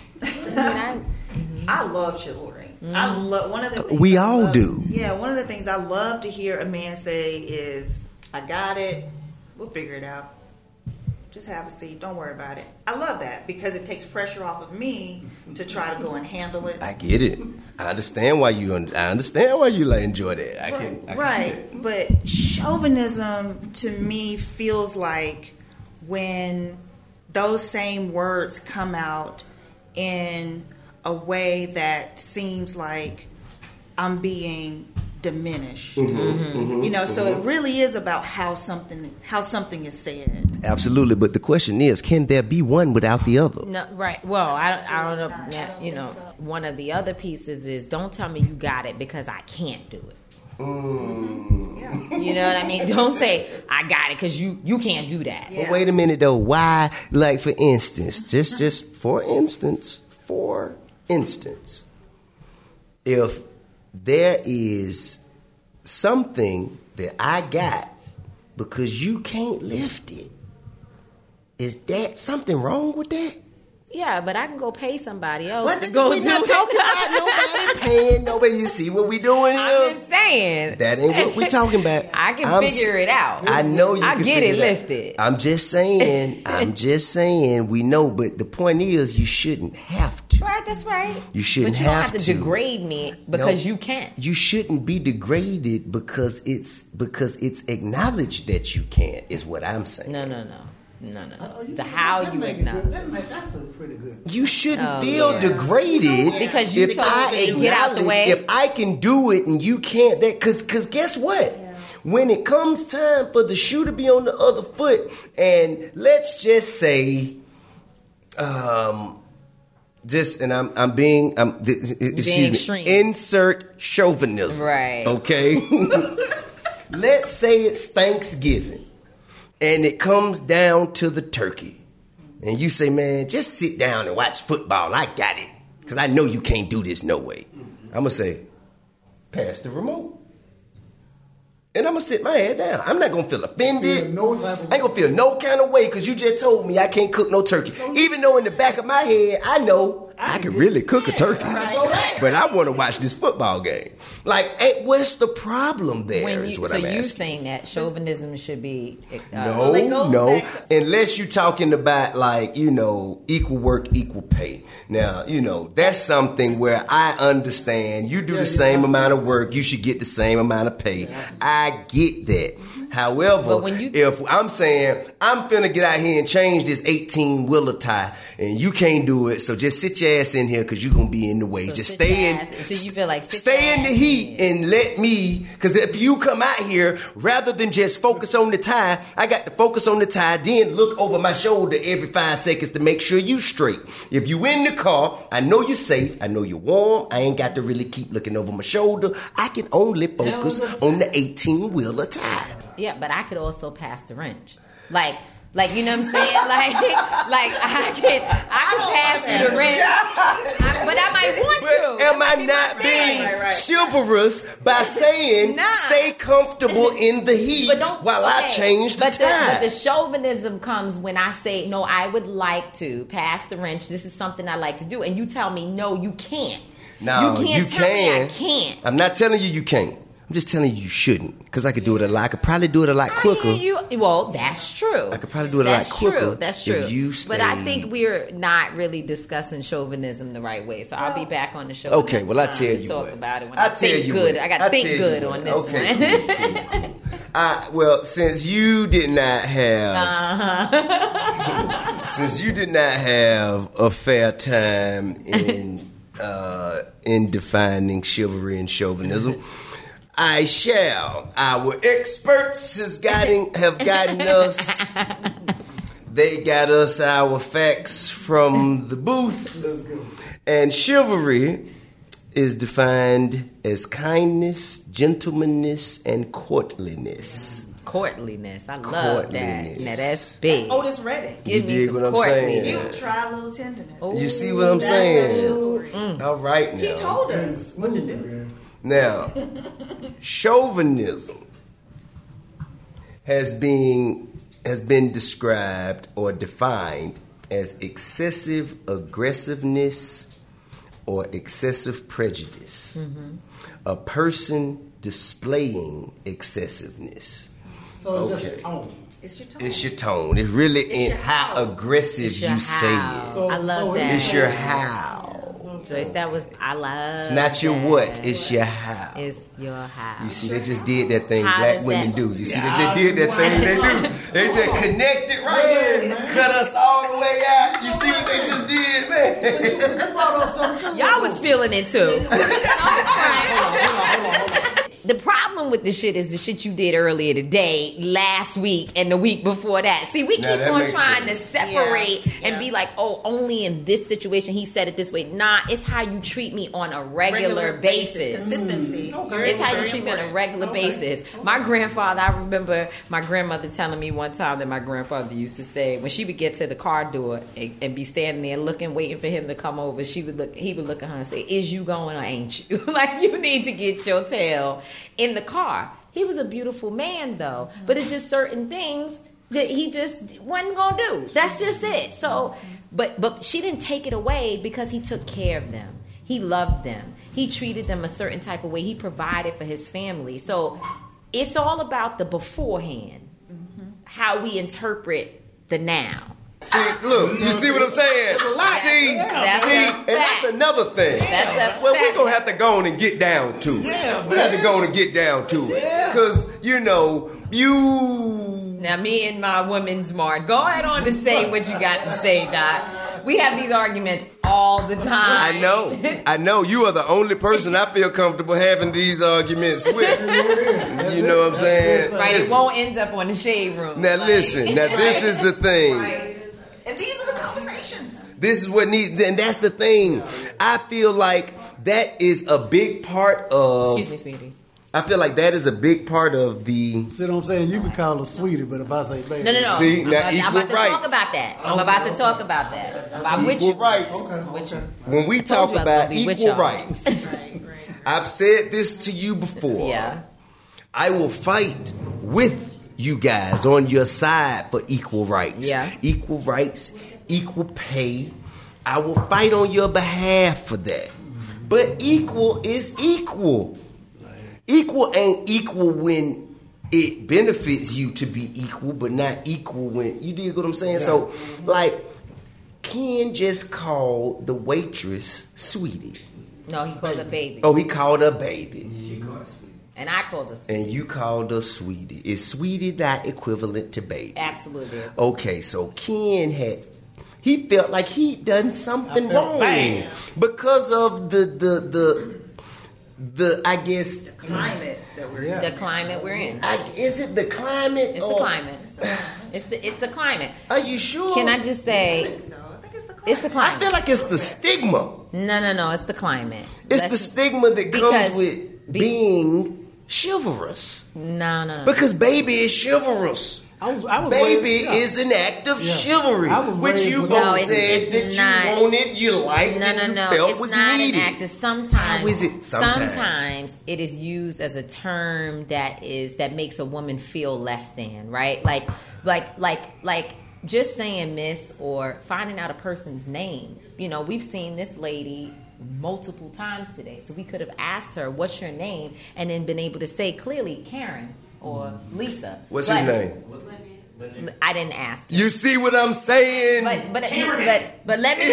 Speaker 5: I love chivalry. Mm. I love one of the things
Speaker 3: We
Speaker 5: I
Speaker 3: all
Speaker 5: love,
Speaker 3: do.
Speaker 5: Yeah, one of the things I love to hear a man say is, I got it. We'll figure it out. Just have a seat. Don't worry about it. I love that because it takes pressure off of me to try to go and handle it.
Speaker 3: I get it. I understand why you. I understand why you like enjoy that. I can. I can
Speaker 5: right,
Speaker 3: see that.
Speaker 5: But chauvinism to me feels like when those same words come out in a way that seems like I'm being diminished.
Speaker 3: Mm-hmm, mm-hmm,
Speaker 5: you know, so
Speaker 3: mm-hmm.
Speaker 5: it really is about how something how something is said.
Speaker 3: Absolutely, but the question is, can there be one without the other?
Speaker 2: No, right. Well, I, I don't know. You know, one of the other pieces is don't tell me you got it because I can't do it.
Speaker 3: Mm.
Speaker 5: Yeah.
Speaker 2: You know what I mean? Don't say I got it because you you can't do that.
Speaker 5: Yeah.
Speaker 3: But wait a minute though. Why? Like for instance, just just for instance, for instance, if there is something that I got because you can't lift it. Is that something wrong with that?
Speaker 2: Yeah, but I can go pay somebody else
Speaker 3: But
Speaker 2: to go
Speaker 3: we're
Speaker 2: do
Speaker 3: not
Speaker 2: it.
Speaker 3: talking about nobody paying nobody. You see what we doing here?
Speaker 2: I'm just saying.
Speaker 3: That ain't what we talking about.
Speaker 2: I can
Speaker 3: I'm
Speaker 2: figure
Speaker 3: s-
Speaker 2: it out.
Speaker 3: I know you
Speaker 2: I
Speaker 3: can
Speaker 2: get
Speaker 3: figure
Speaker 2: it
Speaker 3: out.
Speaker 2: lifted.
Speaker 3: I'm just saying. I'm just saying. We know, but the point is, you shouldn't have to.
Speaker 2: Right, that's right.
Speaker 3: You shouldn't
Speaker 2: But you don't
Speaker 3: have
Speaker 2: have to,
Speaker 3: to.
Speaker 2: degrade me because
Speaker 3: No,
Speaker 2: you can't.
Speaker 3: You shouldn't be degraded because it's because it's acknowledged that you can't. Is what I'm saying.
Speaker 2: No, no, no. No, no.
Speaker 4: Oh,
Speaker 2: The how
Speaker 4: that
Speaker 2: you
Speaker 4: make it
Speaker 2: acknowledge
Speaker 4: good.
Speaker 2: it.
Speaker 4: That make, that's a pretty good.
Speaker 3: You shouldn't
Speaker 2: Oh,
Speaker 3: feel
Speaker 2: yeah.
Speaker 3: degraded
Speaker 2: Because you
Speaker 3: if
Speaker 2: told
Speaker 3: I
Speaker 2: me to get out the
Speaker 3: acknowledge
Speaker 2: way.
Speaker 3: if I can do it and you can't. That because because guess what? When it comes time for the shoe to be on the other foot, and let's just say, um, just and I'm I'm being I'm th- excuse me.
Speaker 2: extreme.
Speaker 3: Insert chauvinism,
Speaker 2: Right.
Speaker 3: Okay. Let's say it's Thanksgiving. And it comes down to the turkey. And you say, man, just sit down and watch football. I got it. Because I know you can't do this no way. I'm going to say, pass the remote. And I'm going to sit my head down. I'm not going to feel offended.
Speaker 4: Feel no type of
Speaker 3: I ain't going to feel no kind of way because you just told me I can't cook no turkey. Even though in the back of my head, I know I can really cook a turkey. But I want to watch this football game. Like, hey, what's the problem there
Speaker 2: When
Speaker 3: is
Speaker 2: you,
Speaker 3: what
Speaker 2: so
Speaker 3: I'm
Speaker 2: you
Speaker 3: asking.
Speaker 2: saying that chauvinism should be uh,
Speaker 3: No,
Speaker 5: it goes
Speaker 3: no.
Speaker 5: back to-
Speaker 3: Unless you're talking about like, you know, equal work, equal pay. Now, you know, that's something where I understand you do the same amount of work, you should get the same amount of pay. I get that. However,
Speaker 2: But when you-
Speaker 3: if I'm saying I'm finna get out here and change this eighteen wheeler tie and you can't do it, so just sit your ass in here because you're gonna be in the way.
Speaker 2: So
Speaker 3: just
Speaker 2: sit
Speaker 3: stay
Speaker 2: your
Speaker 3: in
Speaker 2: ass- so you feel like sit
Speaker 3: stay
Speaker 2: your
Speaker 3: in the
Speaker 2: ass
Speaker 3: heat
Speaker 2: in.
Speaker 3: and let me, because if you come out here, rather than just focus on the tie, I got to focus on the tie, then look over my shoulder every five seconds to make sure you straight. If you in the car, I know you're safe, I know you're warm, I ain't got to really keep looking over my shoulder. I can only focus on the eighteen-wheeler tie.
Speaker 2: Yeah, but I could also pass the wrench. Like, like you know what I'm saying? Like, like I can, I can pass you the wrench, I- but I might want
Speaker 3: But
Speaker 2: to.
Speaker 3: am
Speaker 2: That
Speaker 3: I
Speaker 2: might be
Speaker 3: not
Speaker 2: my
Speaker 3: being
Speaker 2: thing.
Speaker 5: Right, right.
Speaker 3: chivalrous by saying
Speaker 2: Nah.
Speaker 3: stay comfortable in the heat
Speaker 2: But don't,
Speaker 3: while I
Speaker 2: okay,
Speaker 3: change the
Speaker 2: but
Speaker 3: tie?
Speaker 2: The, but the chauvinism comes when I say, no, I would like to pass the wrench. This is something I like to do. And you tell me, no, you can't.
Speaker 3: No,
Speaker 2: you can't
Speaker 3: you
Speaker 2: tell
Speaker 3: can.
Speaker 2: me I can't.
Speaker 3: I'm not telling you you can't. I'm just telling you you shouldn't. Because I could do it a lot. I could probably do it a lot quicker.
Speaker 2: I hear you. Well, that's true.
Speaker 3: I could probably do it a
Speaker 2: that's
Speaker 3: lot quicker
Speaker 2: True. That's true.
Speaker 3: if you
Speaker 2: But I
Speaker 3: stayed-
Speaker 2: think we're not really discussing chauvinism the right way. So I'll be back on the show.
Speaker 3: Okay, well, I
Speaker 2: another
Speaker 3: tell
Speaker 2: time to
Speaker 3: you
Speaker 2: talk
Speaker 3: what.
Speaker 2: about it when
Speaker 3: I
Speaker 2: I,
Speaker 3: tell
Speaker 2: think
Speaker 3: you
Speaker 2: good.
Speaker 3: what.
Speaker 2: I got
Speaker 3: I
Speaker 2: to think
Speaker 3: tell you
Speaker 2: good
Speaker 3: what.
Speaker 2: on this
Speaker 3: Okay,
Speaker 2: one.
Speaker 3: cool, cool, cool. I, well, since you did not have,
Speaker 2: Uh-huh.
Speaker 3: since you did not have a fair time in uh, in defining chivalry and chauvinism, I shall. Our experts has gotten have gotten us. They got us our facts from the booth,
Speaker 4: Let's go.
Speaker 3: and chivalry is defined as kindness, gentlemanliness, and courtliness.
Speaker 2: Courtliness. I love that.
Speaker 3: Courtliness.
Speaker 2: Now that's big.
Speaker 5: Otis Redding.
Speaker 2: Give
Speaker 3: You
Speaker 2: me
Speaker 3: dig
Speaker 2: some
Speaker 3: what I'm saying?
Speaker 2: courtliness.
Speaker 5: You try a little tenderness.
Speaker 3: You see what I'm
Speaker 5: That's
Speaker 3: saying?
Speaker 5: that chivalry.
Speaker 2: Mm.
Speaker 3: All right now.
Speaker 5: He told us what to do.
Speaker 3: Now, chauvinism has been has been described or defined as excessive aggressiveness or excessive prejudice.
Speaker 2: Mm-hmm.
Speaker 3: A person displaying excessiveness.
Speaker 4: So it's
Speaker 3: Okay.
Speaker 4: just a tone.
Speaker 5: It's your tone.
Speaker 3: It's your tone. It's really in
Speaker 5: your
Speaker 3: how
Speaker 5: how.
Speaker 3: aggressive
Speaker 2: It's your
Speaker 3: you say
Speaker 2: how.
Speaker 3: it.
Speaker 4: So-
Speaker 2: I love
Speaker 4: so
Speaker 2: that.
Speaker 3: It's your how.
Speaker 2: Joyce, that was I love.
Speaker 3: It's not your
Speaker 2: that.
Speaker 3: what, it's your how.
Speaker 2: It's your how.
Speaker 3: You see, they just did that thing
Speaker 2: How
Speaker 3: black
Speaker 2: does
Speaker 3: women
Speaker 2: that-
Speaker 3: do. You see, they just did that thing they do. They just connected right here, cut us all the way out. You see what they just did, man?
Speaker 4: You brought up something.
Speaker 2: Y'all was feeling it too.
Speaker 4: Hold on, hold on, hold on.
Speaker 2: The problem with the shit is the shit you did earlier today, last week, and the week before that. See, we
Speaker 3: Now,
Speaker 2: keep
Speaker 3: that
Speaker 2: on
Speaker 3: makes
Speaker 2: trying
Speaker 3: sense.
Speaker 2: to separate
Speaker 5: Yeah,
Speaker 2: and
Speaker 5: yeah.
Speaker 2: be like, oh, only in this situation he said it this way. Nah, it's how you treat me on a regular, basis.
Speaker 5: Consistency.
Speaker 4: Okay.
Speaker 2: It's how you
Speaker 5: Very
Speaker 2: treat me on a
Speaker 5: important.
Speaker 2: regular
Speaker 4: Okay.
Speaker 2: basis. My grandfather, I remember my grandmother telling me one time that my grandfather used to say when she would get to the car door and, and be standing there looking, waiting for him to come over, she would look. He would look at her and say, "Is you going or ain't you? Like you need to get your tail in the car." He was a beautiful man, though. But it's just certain things that he just wasn't gonna do. That's just it. So, but but she didn't take it away because he took care of them. He loved them. He treated them a certain type of way. He provided for his family. So it's all about the beforehand, mm-hmm. how we interpret the now.
Speaker 3: See, look, you see what I'm saying? See,
Speaker 2: That's
Speaker 3: see,
Speaker 2: a
Speaker 3: and that's
Speaker 2: fact.
Speaker 3: another thing.
Speaker 2: That's a
Speaker 3: well,
Speaker 2: fact.
Speaker 3: we're going to have to go on and get down to it.
Speaker 4: Yeah,
Speaker 3: we have to go on and get down to it. Because, you know, you...
Speaker 2: Now, me and my women's march, go ahead on to say what you got to say, Doc. We have these arguments all the time.
Speaker 3: I know. I know. You are the only person I feel comfortable having these arguments with. You know what I'm saying?
Speaker 2: Right,
Speaker 3: Listen.
Speaker 2: it won't end up on the shade room.
Speaker 3: Now,
Speaker 2: like.
Speaker 3: listen. Now, this is the thing.
Speaker 5: Right. And these are the conversations.
Speaker 3: This is what needs, and that's the thing. I feel like that is a big part of.
Speaker 2: Excuse me, sweetie.
Speaker 3: I feel like that is a big part of the.
Speaker 4: See what I'm saying? You could call her sweetie, but if I say baby,
Speaker 2: No, no, no.
Speaker 3: See, now
Speaker 2: I'm,
Speaker 3: equal
Speaker 2: I'm about to
Speaker 3: rights.
Speaker 2: talk about that. I'm about to talk about that. I'm with
Speaker 3: Equal
Speaker 2: you.
Speaker 3: rights.
Speaker 2: With you.
Speaker 3: When we
Speaker 2: told
Speaker 3: talk
Speaker 2: you I was
Speaker 3: about
Speaker 2: gonna be with
Speaker 3: equal
Speaker 2: y'all.
Speaker 3: rights, I've said this to you before.
Speaker 2: Yeah.
Speaker 3: I will fight with you guys on your side for equal rights.
Speaker 2: Yeah.
Speaker 3: Equal rights, equal pay. I will fight on your behalf for that. But equal is equal. Equal ain't equal when it benefits you to be equal, but not equal when you dig what I'm saying? Yeah. So, like, Ken just called the waitress sweetie.
Speaker 2: No, he called her baby.
Speaker 3: Oh, he called her baby.
Speaker 2: And I called her sweetie.
Speaker 3: And you called her sweetie. Is sweetie not equivalent to baby?
Speaker 2: Absolutely.
Speaker 3: Okay, so Ken had, he felt like he'd done something wrong
Speaker 4: bad.
Speaker 3: because of the, the, the, the, I guess,
Speaker 5: The climate that we're
Speaker 4: Yeah.
Speaker 2: The climate we're in.
Speaker 3: I, is it the climate?
Speaker 2: It's the
Speaker 3: or-
Speaker 2: climate. It's the it's the climate.
Speaker 3: Are you sure?
Speaker 2: Can I just
Speaker 5: I
Speaker 2: say
Speaker 5: think so. I think it's the climate.
Speaker 2: it's the
Speaker 3: I
Speaker 2: climate?
Speaker 3: feel like it's the stigma.
Speaker 2: No, no, no. It's the climate.
Speaker 3: It's
Speaker 2: Let's-
Speaker 3: the stigma that
Speaker 2: because
Speaker 3: comes with
Speaker 2: be-
Speaker 3: being chivalrous.
Speaker 2: No, no, no.
Speaker 3: Because baby is chivalrous.
Speaker 4: I was, I was
Speaker 3: Baby
Speaker 4: raised- yeah.
Speaker 3: is an act of
Speaker 4: Yeah.
Speaker 3: chivalry,
Speaker 4: I was
Speaker 3: which
Speaker 4: raised
Speaker 3: you
Speaker 4: with
Speaker 3: both
Speaker 2: No,
Speaker 3: said
Speaker 2: it's- it's
Speaker 3: that
Speaker 2: not.
Speaker 3: you wanted, you liked,
Speaker 2: No, no,
Speaker 3: and you
Speaker 2: no.
Speaker 3: felt
Speaker 2: It's
Speaker 3: was
Speaker 2: not
Speaker 3: needed.
Speaker 2: an act. It's sometimes.
Speaker 3: How is it? Sometimes.
Speaker 2: Sometimes it is used as a term that is that makes a woman feel less than, right? Like, like, like, like. Just saying miss or finding out a person's name. You know, we've seen this lady multiple times today. So we could have asked her, what's your name? And then been able to say clearly Karen or Lisa.
Speaker 3: What's
Speaker 2: But
Speaker 3: his name?
Speaker 2: I didn't ask.
Speaker 3: You see what I'm saying?
Speaker 2: But but but but let me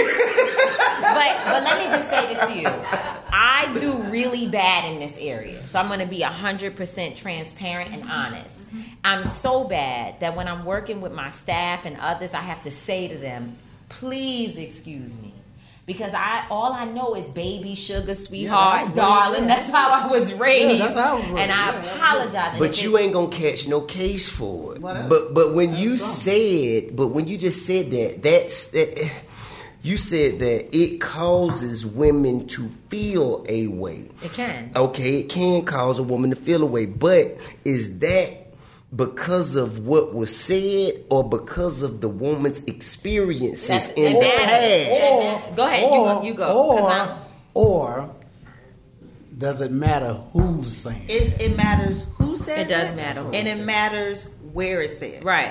Speaker 2: but but let me just say this to you. I do really bad in this area, so I'm going to be one hundred percent transparent and honest. I'm so bad that when I'm working with my staff and others, I have to say to them, "Please excuse me." Because I all I know is baby, sugar, sweetheart,
Speaker 4: Yeah,
Speaker 2: darling.
Speaker 4: raised-
Speaker 2: That's how I was raised.
Speaker 4: Yeah, that's how I was raised.
Speaker 2: And I
Speaker 4: Yeah,
Speaker 2: apologize. And
Speaker 3: But
Speaker 2: if
Speaker 3: you
Speaker 2: it-
Speaker 3: ain't gonna catch no case for it.
Speaker 4: Well, that's-
Speaker 3: but but when you
Speaker 4: that's
Speaker 3: said, but when you just said that, that's that. You said that it causes women to feel a way.
Speaker 2: It can.
Speaker 3: Okay, it can cause a woman to feel a way, but is that because of what was said or because of the woman's experiences
Speaker 2: That's-
Speaker 3: in
Speaker 2: that
Speaker 3: the
Speaker 2: matters.
Speaker 3: past?
Speaker 2: Go ahead, you go- you go, 'cause I'm-
Speaker 4: Or, or does it matter who's saying it?
Speaker 5: It's, it matters who says
Speaker 2: It does matter who.
Speaker 5: and it matters where it's said.
Speaker 2: Right.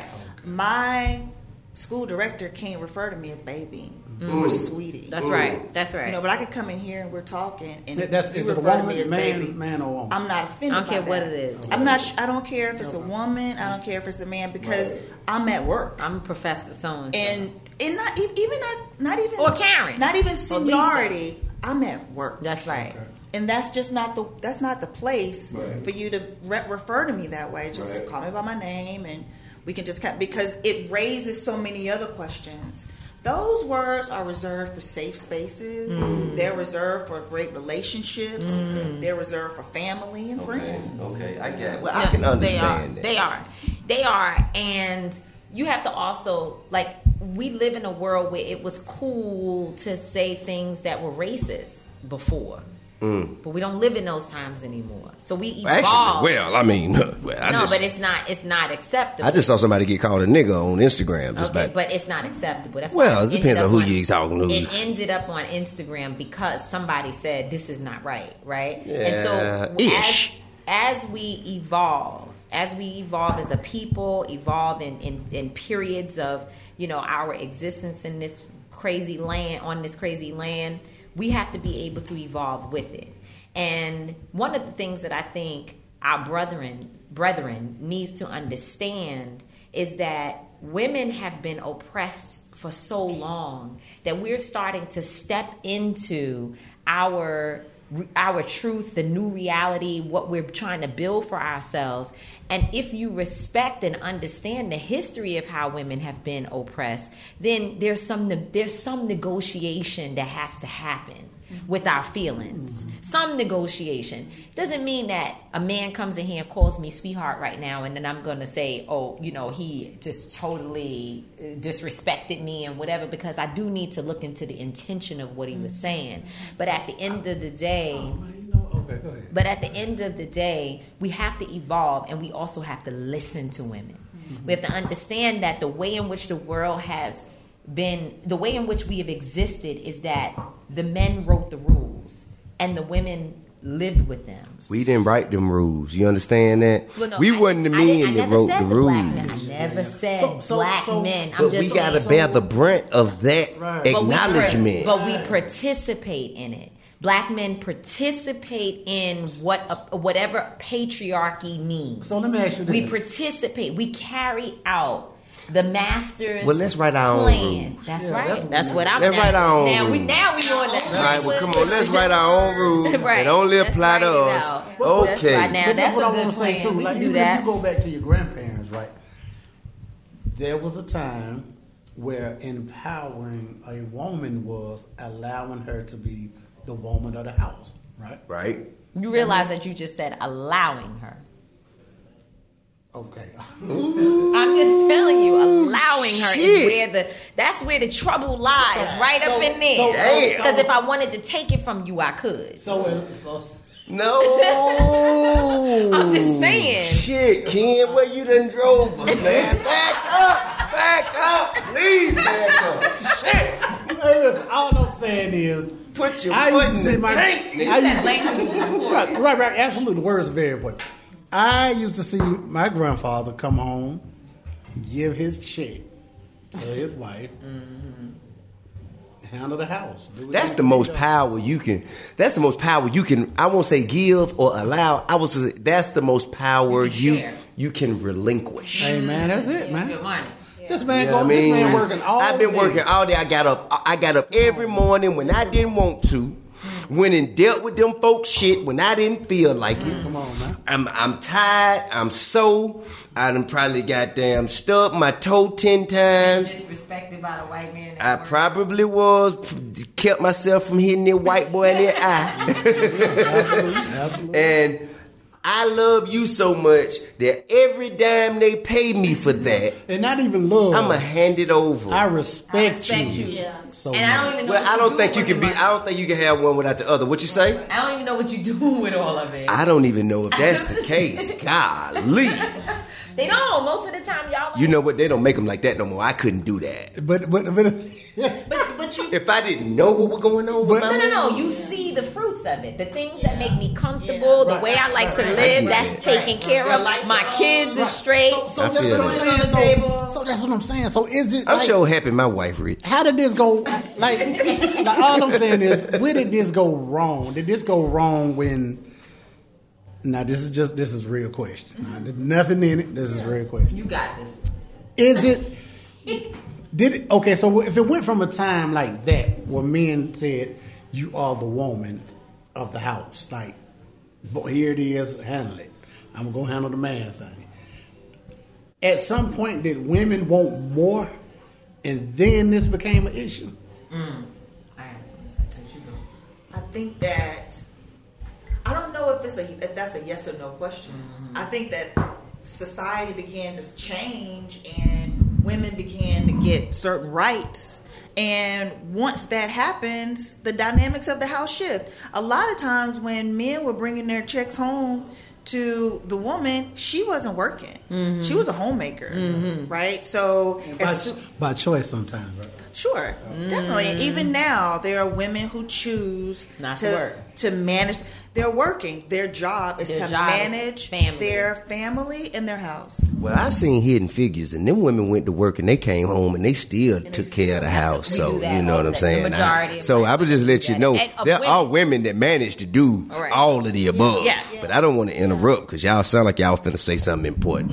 Speaker 5: My school director can't refer to me as baby or sweetie.
Speaker 2: That's right. That's right.
Speaker 5: You know, but I could come in here and we're talking, and
Speaker 4: That- That's,
Speaker 5: you
Speaker 4: is it a
Speaker 5: refer to
Speaker 4: woman,
Speaker 5: me as
Speaker 4: man,
Speaker 5: baby.
Speaker 4: man or woman?
Speaker 5: I'm not offended.
Speaker 2: I don't care
Speaker 5: by
Speaker 2: what
Speaker 5: that.
Speaker 2: it is.
Speaker 5: I'm not. sh- I don't care if it's a woman. I don't care if it's a man because I'm at work,
Speaker 2: I'm Professor So
Speaker 5: and and not e- even not not even
Speaker 2: Or Karen.
Speaker 5: not even
Speaker 2: Or Lisa.
Speaker 5: seniority. I'm at work.
Speaker 2: That's right.
Speaker 5: And that's just not the that's not the place for you to re- refer to me that way. Just call me by my name, and we can just kind because it raises so many other questions. Those words are reserved for safe spaces.
Speaker 2: Mm.
Speaker 5: They're reserved for great relationships. They're reserved for family and friends.
Speaker 3: Okay, I get it. Well, I
Speaker 2: Yeah,
Speaker 3: can
Speaker 2: they are.
Speaker 3: understand that.
Speaker 2: They are. They are. And you have to also, like, we live in a world where it was cool to say things that were racist before.
Speaker 3: Mm.
Speaker 2: But we don't live in those times anymore. So we evolve.
Speaker 3: Actually, well, I mean, well, I
Speaker 2: no,
Speaker 3: just,
Speaker 2: but it's not. It's not acceptable.
Speaker 3: I just saw somebody get called a nigga on Instagram. Just
Speaker 2: Okay,
Speaker 3: back.
Speaker 2: but it's not acceptable. That's
Speaker 3: Well,
Speaker 2: why
Speaker 3: it depends
Speaker 2: ended
Speaker 3: on
Speaker 2: up
Speaker 3: who you talking to.
Speaker 2: It ended up on Instagram because somebody said this is not right, right?
Speaker 3: Yeah,
Speaker 2: and so
Speaker 3: ish.
Speaker 2: as we evolve, as we evolve as a people, evolve in, in, in periods of, you know, our existence in this crazy land, on this crazy land, we have to be able to evolve with it. And one of the things that I think our brethren, brethren needs to understand is that women have been oppressed for so long that we're starting to step into our our truth, the new reality, what we're trying to build for ourselves. And if you respect and understand the history of how women have been oppressed, then there's some there's some negotiation that has to happen with our feelings. Mm-hmm. Some negotiation. Doesn't mean that a man comes in here and calls me sweetheart right now and then I'm going to say, oh, you know, he just totally disrespected me and whatever, because I do need to look into the intention of what he was saying. But at the end of the day,
Speaker 4: oh, man, you know, okay, go ahead.
Speaker 2: But at the end of the day, we have to evolve, and we also have to listen to women. Mm-hmm. We have to understand that the way in which the world has been, the way in which we have existed is that the men wrote the rules and the women lived with them.
Speaker 3: We didn't write them rules. You understand that?
Speaker 2: Well, no,
Speaker 3: we
Speaker 2: I,
Speaker 3: wasn't the men that wrote the, the rules.
Speaker 2: I never said
Speaker 4: so, so,
Speaker 2: black
Speaker 4: so,
Speaker 2: men. I'm
Speaker 3: but
Speaker 2: just
Speaker 3: we got to
Speaker 2: saying,
Speaker 3: bear the brunt of that
Speaker 4: right.
Speaker 3: acknowledgement.
Speaker 2: But we, but we participate in it. Black men participate in what uh, whatever patriarchy means.
Speaker 4: So let me ask you this.
Speaker 2: We participate. We carry out the master's
Speaker 3: Well, let's write our
Speaker 2: plan.
Speaker 3: own rules.
Speaker 2: That's
Speaker 4: Yeah,
Speaker 2: right.
Speaker 4: that's
Speaker 2: That's,
Speaker 4: what
Speaker 2: what I'm.
Speaker 3: Let's
Speaker 2: now,
Speaker 3: write our own
Speaker 2: now we
Speaker 3: rules.
Speaker 2: now we on the.
Speaker 3: All right, well, come on. Let's write our own rules.
Speaker 2: Right.
Speaker 3: It only
Speaker 2: Let's
Speaker 3: apply to
Speaker 2: write it
Speaker 3: us.
Speaker 2: out.
Speaker 3: Okay.
Speaker 2: That's right. Now
Speaker 4: But
Speaker 2: that's
Speaker 4: what
Speaker 2: a
Speaker 4: I
Speaker 2: good
Speaker 4: want to say
Speaker 2: plan.
Speaker 4: too.
Speaker 2: We
Speaker 4: Like,
Speaker 2: can do
Speaker 4: even
Speaker 2: that.
Speaker 4: if you go back to your grandparents, right? There was a time where empowering a woman was allowing her to be the woman of the house, right?
Speaker 3: Right.
Speaker 2: You realize that you just said allowing her.
Speaker 4: Okay.
Speaker 2: I'm just telling you, allowing her
Speaker 3: shit.
Speaker 2: is where the that's where the trouble lies, right up in there.
Speaker 3: Damn.
Speaker 2: Because if I wanted to take it from you, I could.
Speaker 4: So, uh, so
Speaker 3: No.
Speaker 2: I'm just saying.
Speaker 3: Shit, Ken, where you done drove us, man? Back up. Back up. Please back up. Shit.
Speaker 4: hey, listen, all I'm saying is,
Speaker 3: Put your
Speaker 4: I
Speaker 3: foot
Speaker 4: used to
Speaker 3: in
Speaker 4: say
Speaker 3: the
Speaker 4: my,
Speaker 3: tank, nigga.
Speaker 4: I
Speaker 2: That
Speaker 4: used to-
Speaker 2: language is important.
Speaker 4: right, right, right. Absolutely, words are very important. I used to see my grandfather come home, give his check to his wife, handle the house. do what
Speaker 3: That's
Speaker 4: he
Speaker 3: the
Speaker 4: needs
Speaker 3: most
Speaker 4: to do.
Speaker 3: power you can. That's the most power you can. I won't say give or allow. I will say that's the most power
Speaker 2: You can
Speaker 3: you
Speaker 2: share.
Speaker 3: you can relinquish.
Speaker 4: Hey man, that's it, man.
Speaker 2: Good morning.
Speaker 4: This man,
Speaker 3: You know
Speaker 4: go,
Speaker 3: what I
Speaker 4: this
Speaker 3: mean?
Speaker 4: man working all
Speaker 3: I've been
Speaker 4: day.
Speaker 3: working all day. I got up. I got up every morning when I didn't want to. Went and dealt with them folks shit when I didn't feel like it.
Speaker 4: Come on, man.
Speaker 3: I'm I'm tired. I'm so. I done probably goddamn stubbed my toe ten times.
Speaker 2: Disrespected by the white man.
Speaker 3: I probably was kept myself from hitting that white boy in the eye.
Speaker 4: Absolutely, absolutely.
Speaker 3: And I love you so much that every dime they pay me for that,
Speaker 4: And not even love.
Speaker 3: I'ma hand it over.
Speaker 4: I respect,
Speaker 2: I respect
Speaker 4: you.
Speaker 2: you.
Speaker 5: Yeah.
Speaker 4: So
Speaker 2: And I
Speaker 4: much.
Speaker 2: don't even know.
Speaker 3: well,
Speaker 2: what
Speaker 3: I
Speaker 2: you
Speaker 3: don't
Speaker 2: do
Speaker 3: think you
Speaker 2: with
Speaker 3: can be.
Speaker 2: your
Speaker 3: I don't think you can have one without the other. What you say?
Speaker 2: I don't even know what you do with all of it.
Speaker 3: I don't even know if that's the case. Golly,
Speaker 2: They don't. Most of the time, y'all.
Speaker 3: you know what? They don't make them like that no more. I couldn't do that.
Speaker 4: But but but
Speaker 5: But but you
Speaker 3: If I didn't know what was going on, with
Speaker 4: But-
Speaker 3: my
Speaker 2: No, no,
Speaker 3: man,
Speaker 2: no. You see the fruits of it. The things that make me comfortable, the
Speaker 4: Right,
Speaker 2: way I like to
Speaker 4: right,
Speaker 2: live,
Speaker 3: right,
Speaker 2: that's
Speaker 3: right,
Speaker 2: taken care of.
Speaker 5: Right.
Speaker 2: My kids is straight.
Speaker 4: So, so
Speaker 3: I
Speaker 4: that's
Speaker 3: feel
Speaker 4: what I'm
Speaker 3: that.
Speaker 4: saying.
Speaker 5: On the table.
Speaker 4: So, so that's what I'm saying. So is it?
Speaker 3: I'm
Speaker 4: like,
Speaker 3: so happy my wife rich.
Speaker 4: How did this go? Like, like all I'm saying is, where did this go wrong? Did this go wrong when? Now this is just this is real question. Now, there's nothing in it. This is real question.
Speaker 2: You got this.
Speaker 4: Is it? Did it? Okay, so if it went from a time like that where men said, "You are the woman of the house," like, "But here it is, handle it. I'm gonna go handle the man thing." At some point, did women want more, and then this became an issue?
Speaker 2: Mm. I have something to say. Let you go.
Speaker 5: I think that I don't know if it's a if that's a yes or no question.
Speaker 2: Mm-hmm.
Speaker 5: I think that society began to change and women began to get certain rights. And once that happens, the dynamics of the house shift. A lot of times when men were bringing their checks home to the woman, she wasn't working.
Speaker 2: Mm-hmm.
Speaker 5: She was a homemaker, right? So
Speaker 4: By,
Speaker 5: as soo-
Speaker 4: by choice, sometimes, right?
Speaker 5: Sure, mm. definitely. And even now, there are women who choose
Speaker 2: not
Speaker 5: to
Speaker 2: to, work.
Speaker 5: to manage. They're working. Their job is
Speaker 2: their
Speaker 5: to
Speaker 2: job
Speaker 5: manage
Speaker 2: is family.
Speaker 5: their family and their house.
Speaker 3: Well, I seen Hidden Figures, and them women went to work and they came home and they still
Speaker 5: And
Speaker 3: took
Speaker 5: they
Speaker 3: care of the house.
Speaker 2: We
Speaker 3: So
Speaker 2: do that.
Speaker 3: you know
Speaker 2: All
Speaker 3: what I'm
Speaker 2: the-
Speaker 3: saying.
Speaker 2: the majority
Speaker 3: I,
Speaker 2: of
Speaker 3: so
Speaker 2: women
Speaker 3: I would just
Speaker 2: do
Speaker 3: let you
Speaker 2: that.
Speaker 3: know
Speaker 2: And of
Speaker 3: there
Speaker 2: women.
Speaker 3: are women that manage to do
Speaker 2: All right.
Speaker 3: all of the above.
Speaker 2: Yeah.
Speaker 3: But I don't want to interrupt because y'all sound like y'all finna say something important.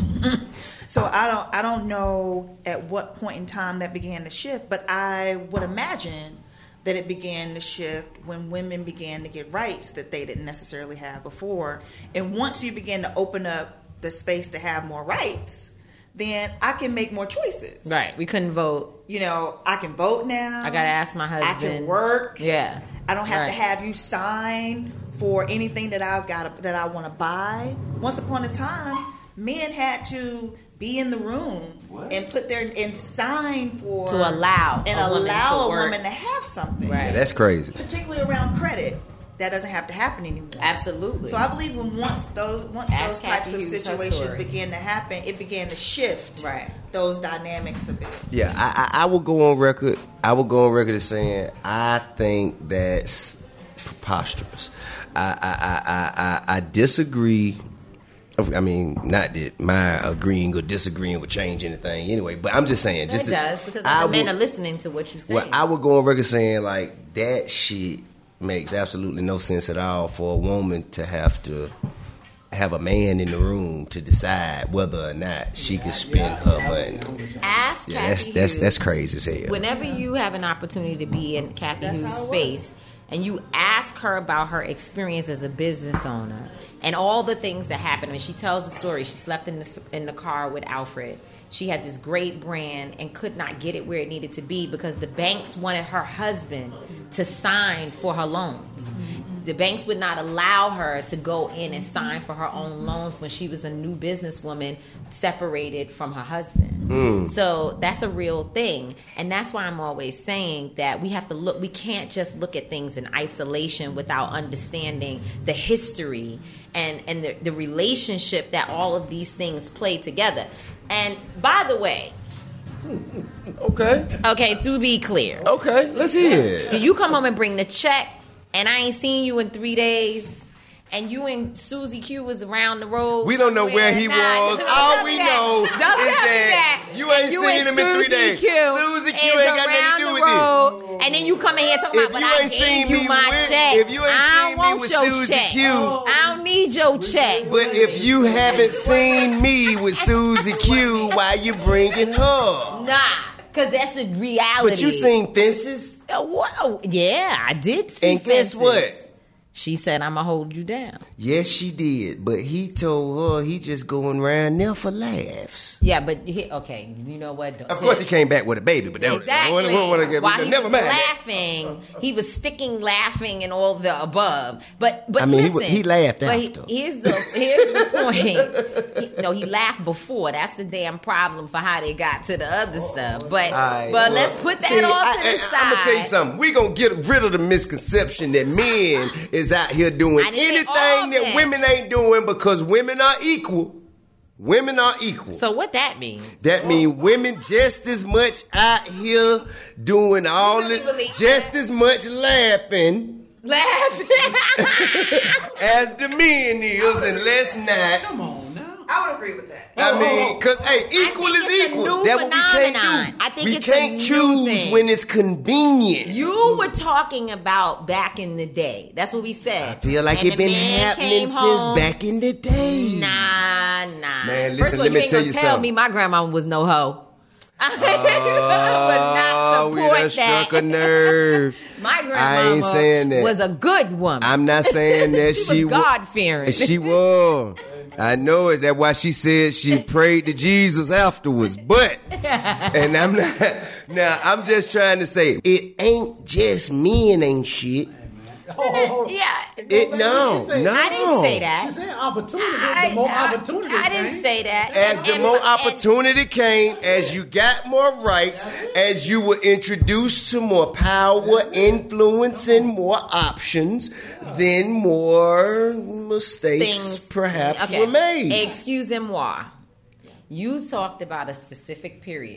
Speaker 5: So I don't I don't know at what point in time that began to shift, but I would imagine that it began to shift when women began to get rights that they didn't necessarily have before. And once you begin to open up the space to have more rights, then I can make more choices.
Speaker 2: Right. We couldn't vote.
Speaker 5: You know, I can vote now.
Speaker 2: I gotta ask my husband.
Speaker 5: I can work.
Speaker 2: Yeah.
Speaker 5: I don't have
Speaker 2: Right.
Speaker 5: to have you sign for anything that I got that I want to buy. Once upon a time, men had to be in the room
Speaker 3: What?
Speaker 5: and put their and sign for
Speaker 2: To allow
Speaker 5: and
Speaker 2: a woman
Speaker 5: allow
Speaker 2: to
Speaker 5: a
Speaker 2: work.
Speaker 5: woman to have something.
Speaker 2: Right.
Speaker 3: Yeah, that's crazy.
Speaker 5: Particularly around credit, that doesn't have to happen anymore.
Speaker 2: Absolutely.
Speaker 5: So I believe when once those once
Speaker 2: Ask
Speaker 5: those types
Speaker 2: Kathy
Speaker 5: of
Speaker 2: Hughes her
Speaker 5: situations
Speaker 2: story.
Speaker 5: began to happen, it began to shift
Speaker 2: Right.
Speaker 5: those dynamics a bit.
Speaker 3: Yeah, I, I, I will go on record. I will go on record as saying I think that's preposterous. I I I I, I, I disagree. I mean, not that my agreeing or disagreeing would change anything anyway, but I'm just saying. Just
Speaker 2: it does, because
Speaker 3: I
Speaker 2: the men
Speaker 3: would-
Speaker 2: are listening to what you say.
Speaker 3: Well, I would go on record saying like that shit makes absolutely no sense at all for a woman to have to have a man in the room to decide whether or not she can spend her money.
Speaker 2: Ask
Speaker 3: Yeah,
Speaker 2: Kathy
Speaker 3: that's that's
Speaker 2: Hughes.
Speaker 3: that's crazy as hell.
Speaker 2: Whenever you have an opportunity to be in Kathy
Speaker 5: That's
Speaker 2: Hughes'
Speaker 5: how it
Speaker 2: space and you ask her about her experience as a business owner and all the things that happened, and she tells the story. She slept in the in the car with Alfred. She had this great brand and could not get it where it needed to be because the banks wanted her husband to sign for her loans. The banks would not allow her to go in and sign for her own loans when she was a new businesswoman separated from her husband. So that's a real thing. And that's why I'm always saying that we have to look, we can't just look at things in isolation without understanding the history and, and the, the relationship that all of these things play together. And by the way,
Speaker 3: Okay,
Speaker 2: okay, to be clear,
Speaker 3: okay, let's hear it.
Speaker 2: you come home and bring the check, and I ain't seen you in three days, and you and Susie Q was around the road.
Speaker 3: We don't know where he
Speaker 2: Nah,
Speaker 3: was.
Speaker 2: don't
Speaker 3: All
Speaker 2: tell
Speaker 3: we
Speaker 2: me that.
Speaker 3: know
Speaker 2: Don't
Speaker 3: is
Speaker 2: tell me
Speaker 3: that you ain't
Speaker 2: You
Speaker 3: seen
Speaker 2: and
Speaker 3: him in three
Speaker 2: Susie
Speaker 3: days.
Speaker 2: Q
Speaker 3: Susie Q
Speaker 2: is
Speaker 3: ain't got nothing to
Speaker 2: around
Speaker 3: do
Speaker 2: the
Speaker 3: with this.
Speaker 2: road, and then you come in here talking
Speaker 3: If
Speaker 2: about, but
Speaker 3: you
Speaker 2: I
Speaker 3: ain't
Speaker 2: gave
Speaker 3: seen
Speaker 2: you
Speaker 3: me
Speaker 2: my
Speaker 3: with-
Speaker 2: check.
Speaker 3: if you ain't
Speaker 2: I
Speaker 3: seen
Speaker 2: don't
Speaker 3: me
Speaker 2: want
Speaker 3: with
Speaker 2: your
Speaker 3: Susie
Speaker 2: check.
Speaker 3: Q.
Speaker 2: I don't need your check.
Speaker 3: But if you haven't seen me with Susie Q, why you bringing her?
Speaker 2: Nah, because that's the reality.
Speaker 3: But you seen Fences?
Speaker 2: Uh, Whoa, yeah, I did see.
Speaker 3: And guess
Speaker 2: Fences.
Speaker 3: what?
Speaker 2: She said, "I'm gonna hold you down."
Speaker 3: Yes, she did. But he told her he just going around there for laughs.
Speaker 2: Yeah, but he, okay, you know what?
Speaker 3: Of course, he came back with a baby, but that was
Speaker 2: Exactly.
Speaker 3: we don't wanna get-
Speaker 2: While he
Speaker 3: never
Speaker 2: was
Speaker 3: mind.
Speaker 2: laughing, he was sticking, laughing, and all the above. But but
Speaker 3: I mean, he
Speaker 2: listen,
Speaker 3: wa- he laughed
Speaker 2: but
Speaker 3: after.
Speaker 2: He, here's the here's the point. He, no, he laughed before. That's the damn problem for how they got to the other stuff. But
Speaker 3: Alright,
Speaker 2: but
Speaker 3: well,
Speaker 2: let's put that
Speaker 3: see,
Speaker 2: all to
Speaker 3: I,
Speaker 2: the
Speaker 3: I,
Speaker 2: side.
Speaker 3: I'm gonna tell you something. We gonna get rid of the misconception that men is out here doing
Speaker 2: I didn't say
Speaker 3: anything
Speaker 2: all
Speaker 3: that
Speaker 2: men.
Speaker 3: women ain't doing because women are equal. Women are equal.
Speaker 2: So what that mean?
Speaker 3: That means women just as much out here doing all
Speaker 2: really
Speaker 3: it,
Speaker 2: believe
Speaker 3: just as much laughing
Speaker 2: Laughing.
Speaker 3: as the men is, and let's not.
Speaker 4: Come on now.
Speaker 5: I would agree with that.
Speaker 3: I mean, cause hey, equal
Speaker 2: think
Speaker 3: is
Speaker 2: it's a
Speaker 3: equal.
Speaker 2: new
Speaker 3: That's what we
Speaker 2: phenomenon.
Speaker 3: can't do.
Speaker 2: I think
Speaker 3: we
Speaker 2: it's a
Speaker 3: can't
Speaker 2: new
Speaker 3: choose
Speaker 2: thing.
Speaker 3: when it's convenient.
Speaker 2: You were talking about back in the day. That's what we said.
Speaker 3: I feel like
Speaker 2: And
Speaker 3: it's
Speaker 2: the
Speaker 3: been
Speaker 2: man
Speaker 3: happening
Speaker 2: came
Speaker 3: since
Speaker 2: home.
Speaker 3: back in the day.
Speaker 2: Nah, nah.
Speaker 3: Man,
Speaker 2: First
Speaker 3: listen,
Speaker 2: of all,
Speaker 3: let me
Speaker 2: you ain't
Speaker 3: tell
Speaker 2: gonna
Speaker 3: you
Speaker 2: tell
Speaker 3: something.
Speaker 2: me my grandma was no hoe. I
Speaker 3: Oh,
Speaker 2: would
Speaker 3: we
Speaker 2: not
Speaker 3: done
Speaker 2: support that.
Speaker 3: struck a nerve.
Speaker 2: My
Speaker 3: I
Speaker 2: grandma
Speaker 3: ain't saying that.
Speaker 2: was a good woman.
Speaker 3: I'm not saying that
Speaker 2: she,
Speaker 3: she
Speaker 2: was
Speaker 3: wa-
Speaker 2: God fearing.
Speaker 3: She was. I know it. That's why she said she prayed to Jesus afterwards. But, and I'm not, now I'm just trying to say, it ain't just men ain't shit.
Speaker 4: Oh,
Speaker 2: yeah.
Speaker 3: It, no,
Speaker 4: said-
Speaker 3: no.
Speaker 2: I didn't say
Speaker 4: She
Speaker 2: that.
Speaker 4: said opportunity.
Speaker 2: I,
Speaker 4: the more
Speaker 2: I-
Speaker 4: opportunity
Speaker 2: I didn't
Speaker 4: came.
Speaker 2: say that.
Speaker 3: As
Speaker 2: And-
Speaker 3: the
Speaker 2: and-
Speaker 3: more
Speaker 2: and-
Speaker 3: opportunity came, as you got more rights, as you were introduced to more power, influence, and more options, then more mistakes
Speaker 2: things
Speaker 3: perhaps
Speaker 2: okay.
Speaker 3: were made.
Speaker 2: Excusez-moi. You talked about a specific period.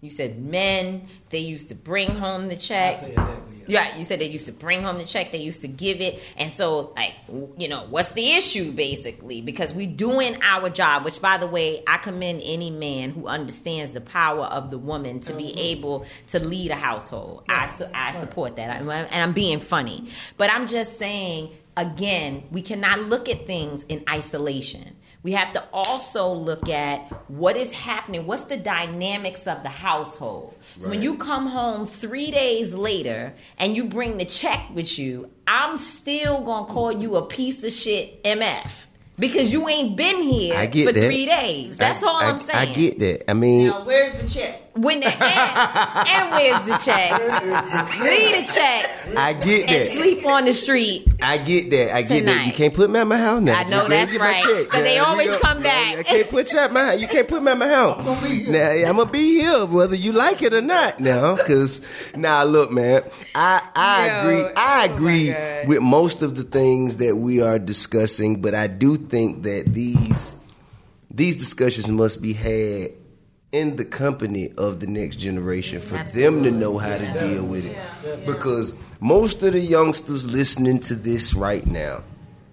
Speaker 2: You said men, they used to bring home the check.
Speaker 4: I said that, yeah.
Speaker 2: Yeah, you said they used to bring home the check. They used to give it. And so, like, you know, what's the issue, basically? Because we're doing our job, which, by the way, I commend any man who understands the power of the woman to be able to lead a household. I, su- I support that. I'm, and I'm being funny. But I'm just saying, again, we cannot look at things in isolation. We have to also look at what is happening. What's the dynamics of the household? So right. when you come home three days later and you bring the check with you, I'm still going to call you a piece of shit M F. Because you ain't been here
Speaker 3: I get
Speaker 2: for
Speaker 3: that.
Speaker 2: three days. That's
Speaker 3: I,
Speaker 2: all
Speaker 3: I,
Speaker 2: I'm saying.
Speaker 3: I get that. I mean...
Speaker 5: Now, where's the check?
Speaker 2: When the, and, and where's the check? Leave the check.
Speaker 3: I get that.
Speaker 2: And sleep on the street.
Speaker 3: I get that. I get
Speaker 2: tonight.
Speaker 3: that. You can't put me at my house now.
Speaker 2: I know
Speaker 3: Just
Speaker 2: that's
Speaker 3: get
Speaker 2: right.
Speaker 3: my check.
Speaker 2: Because they
Speaker 3: Now,
Speaker 2: always
Speaker 3: you know,
Speaker 2: come back.
Speaker 3: I can't put you at my house. You can't put me at my house. I'm gonna be here. Now, I'm gonna be here whether you like it or not. Now, because now, look, man, I I
Speaker 2: Yo,
Speaker 3: agree. I
Speaker 2: oh
Speaker 3: agree
Speaker 2: my God.
Speaker 3: with most of the things that we are discussing, but I do think that these these discussions must be had in the company of the next generation for
Speaker 2: Absolutely.
Speaker 3: them to know how to deal with it. Because most of the youngsters listening to this right now,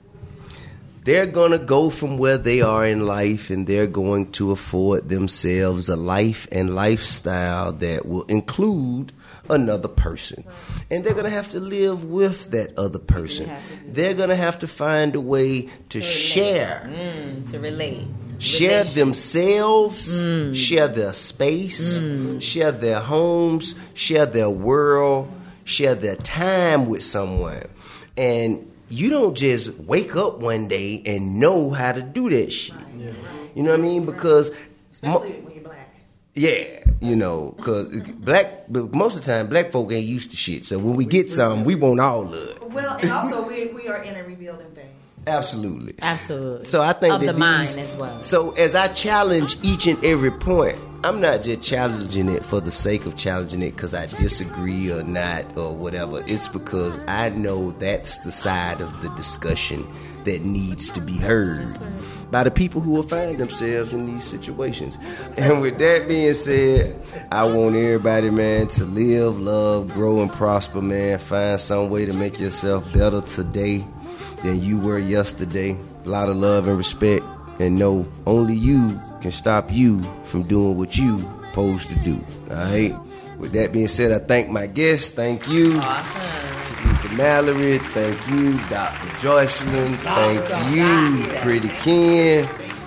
Speaker 3: they're going to go from where they are in life and they're going to afford themselves a life and lifestyle that will include another person. And they're going to have to live with that other person. They're going to have to find a way to,
Speaker 2: To
Speaker 3: share.
Speaker 2: Mm, to relate.
Speaker 3: Share
Speaker 2: Relation.
Speaker 3: themselves,
Speaker 2: Mm.
Speaker 3: share their space,
Speaker 2: Mm.
Speaker 3: share their homes, share their world, share their time with someone. And you don't just wake up one day and know how to do that shit.
Speaker 4: Yeah.
Speaker 3: You know what I mean? Because
Speaker 5: Especially
Speaker 3: mo-
Speaker 5: when you're black.
Speaker 3: yeah, you know, because black, but most of the time, black folk ain't used to shit. So when we get something, we want all of it.
Speaker 5: Well, and also we we are in a rebuilding phase.
Speaker 3: Absolutely.
Speaker 2: Absolutely.
Speaker 3: So I think
Speaker 2: of
Speaker 3: that
Speaker 2: the mind
Speaker 3: these-
Speaker 2: as well.
Speaker 3: So as I challenge each and every point, I'm not just challenging it for the sake of challenging it because I disagree or not or whatever. It's because I know that's the side of the discussion that needs to be heard by the people who will find themselves in these situations. And with that being said, I want everybody, man, to live, love, grow, and prosper, man. Find some way to make yourself better today than you were yesterday. A lot of love and respect. And know only you can stop you from doing what you supposed to do. All right? With that being said, I thank my guests. Thank you.
Speaker 2: Awesome.
Speaker 3: Tamika Mallory. Thank you. Doctor Joycelyn. Thank you, Pretty Ken.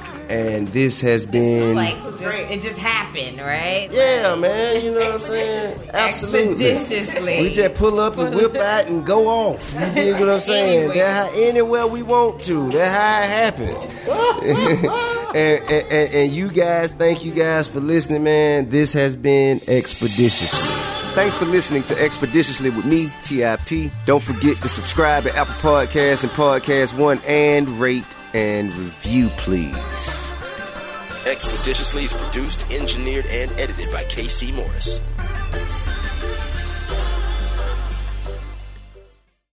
Speaker 3: And this has been...
Speaker 2: Like, it just, it just happened, right?
Speaker 3: Yeah,
Speaker 2: Like,
Speaker 3: man, you know what I'm saying? Absolutely.
Speaker 2: Expeditiously.
Speaker 3: We just pull up and whip out and go off. You dig what I'm saying?
Speaker 2: Anyway.
Speaker 3: That's how, anywhere we want to. That's how it happens. and, and, and, and you guys, thank you guys for listening, man. This has been Expeditiously. Thanks for listening to Expeditiously with me, T I P. Don't forget to subscribe to Apple Podcasts and Podcast One and rate and review, please.
Speaker 6: Expeditiously is produced, engineered, and edited by K C Morris.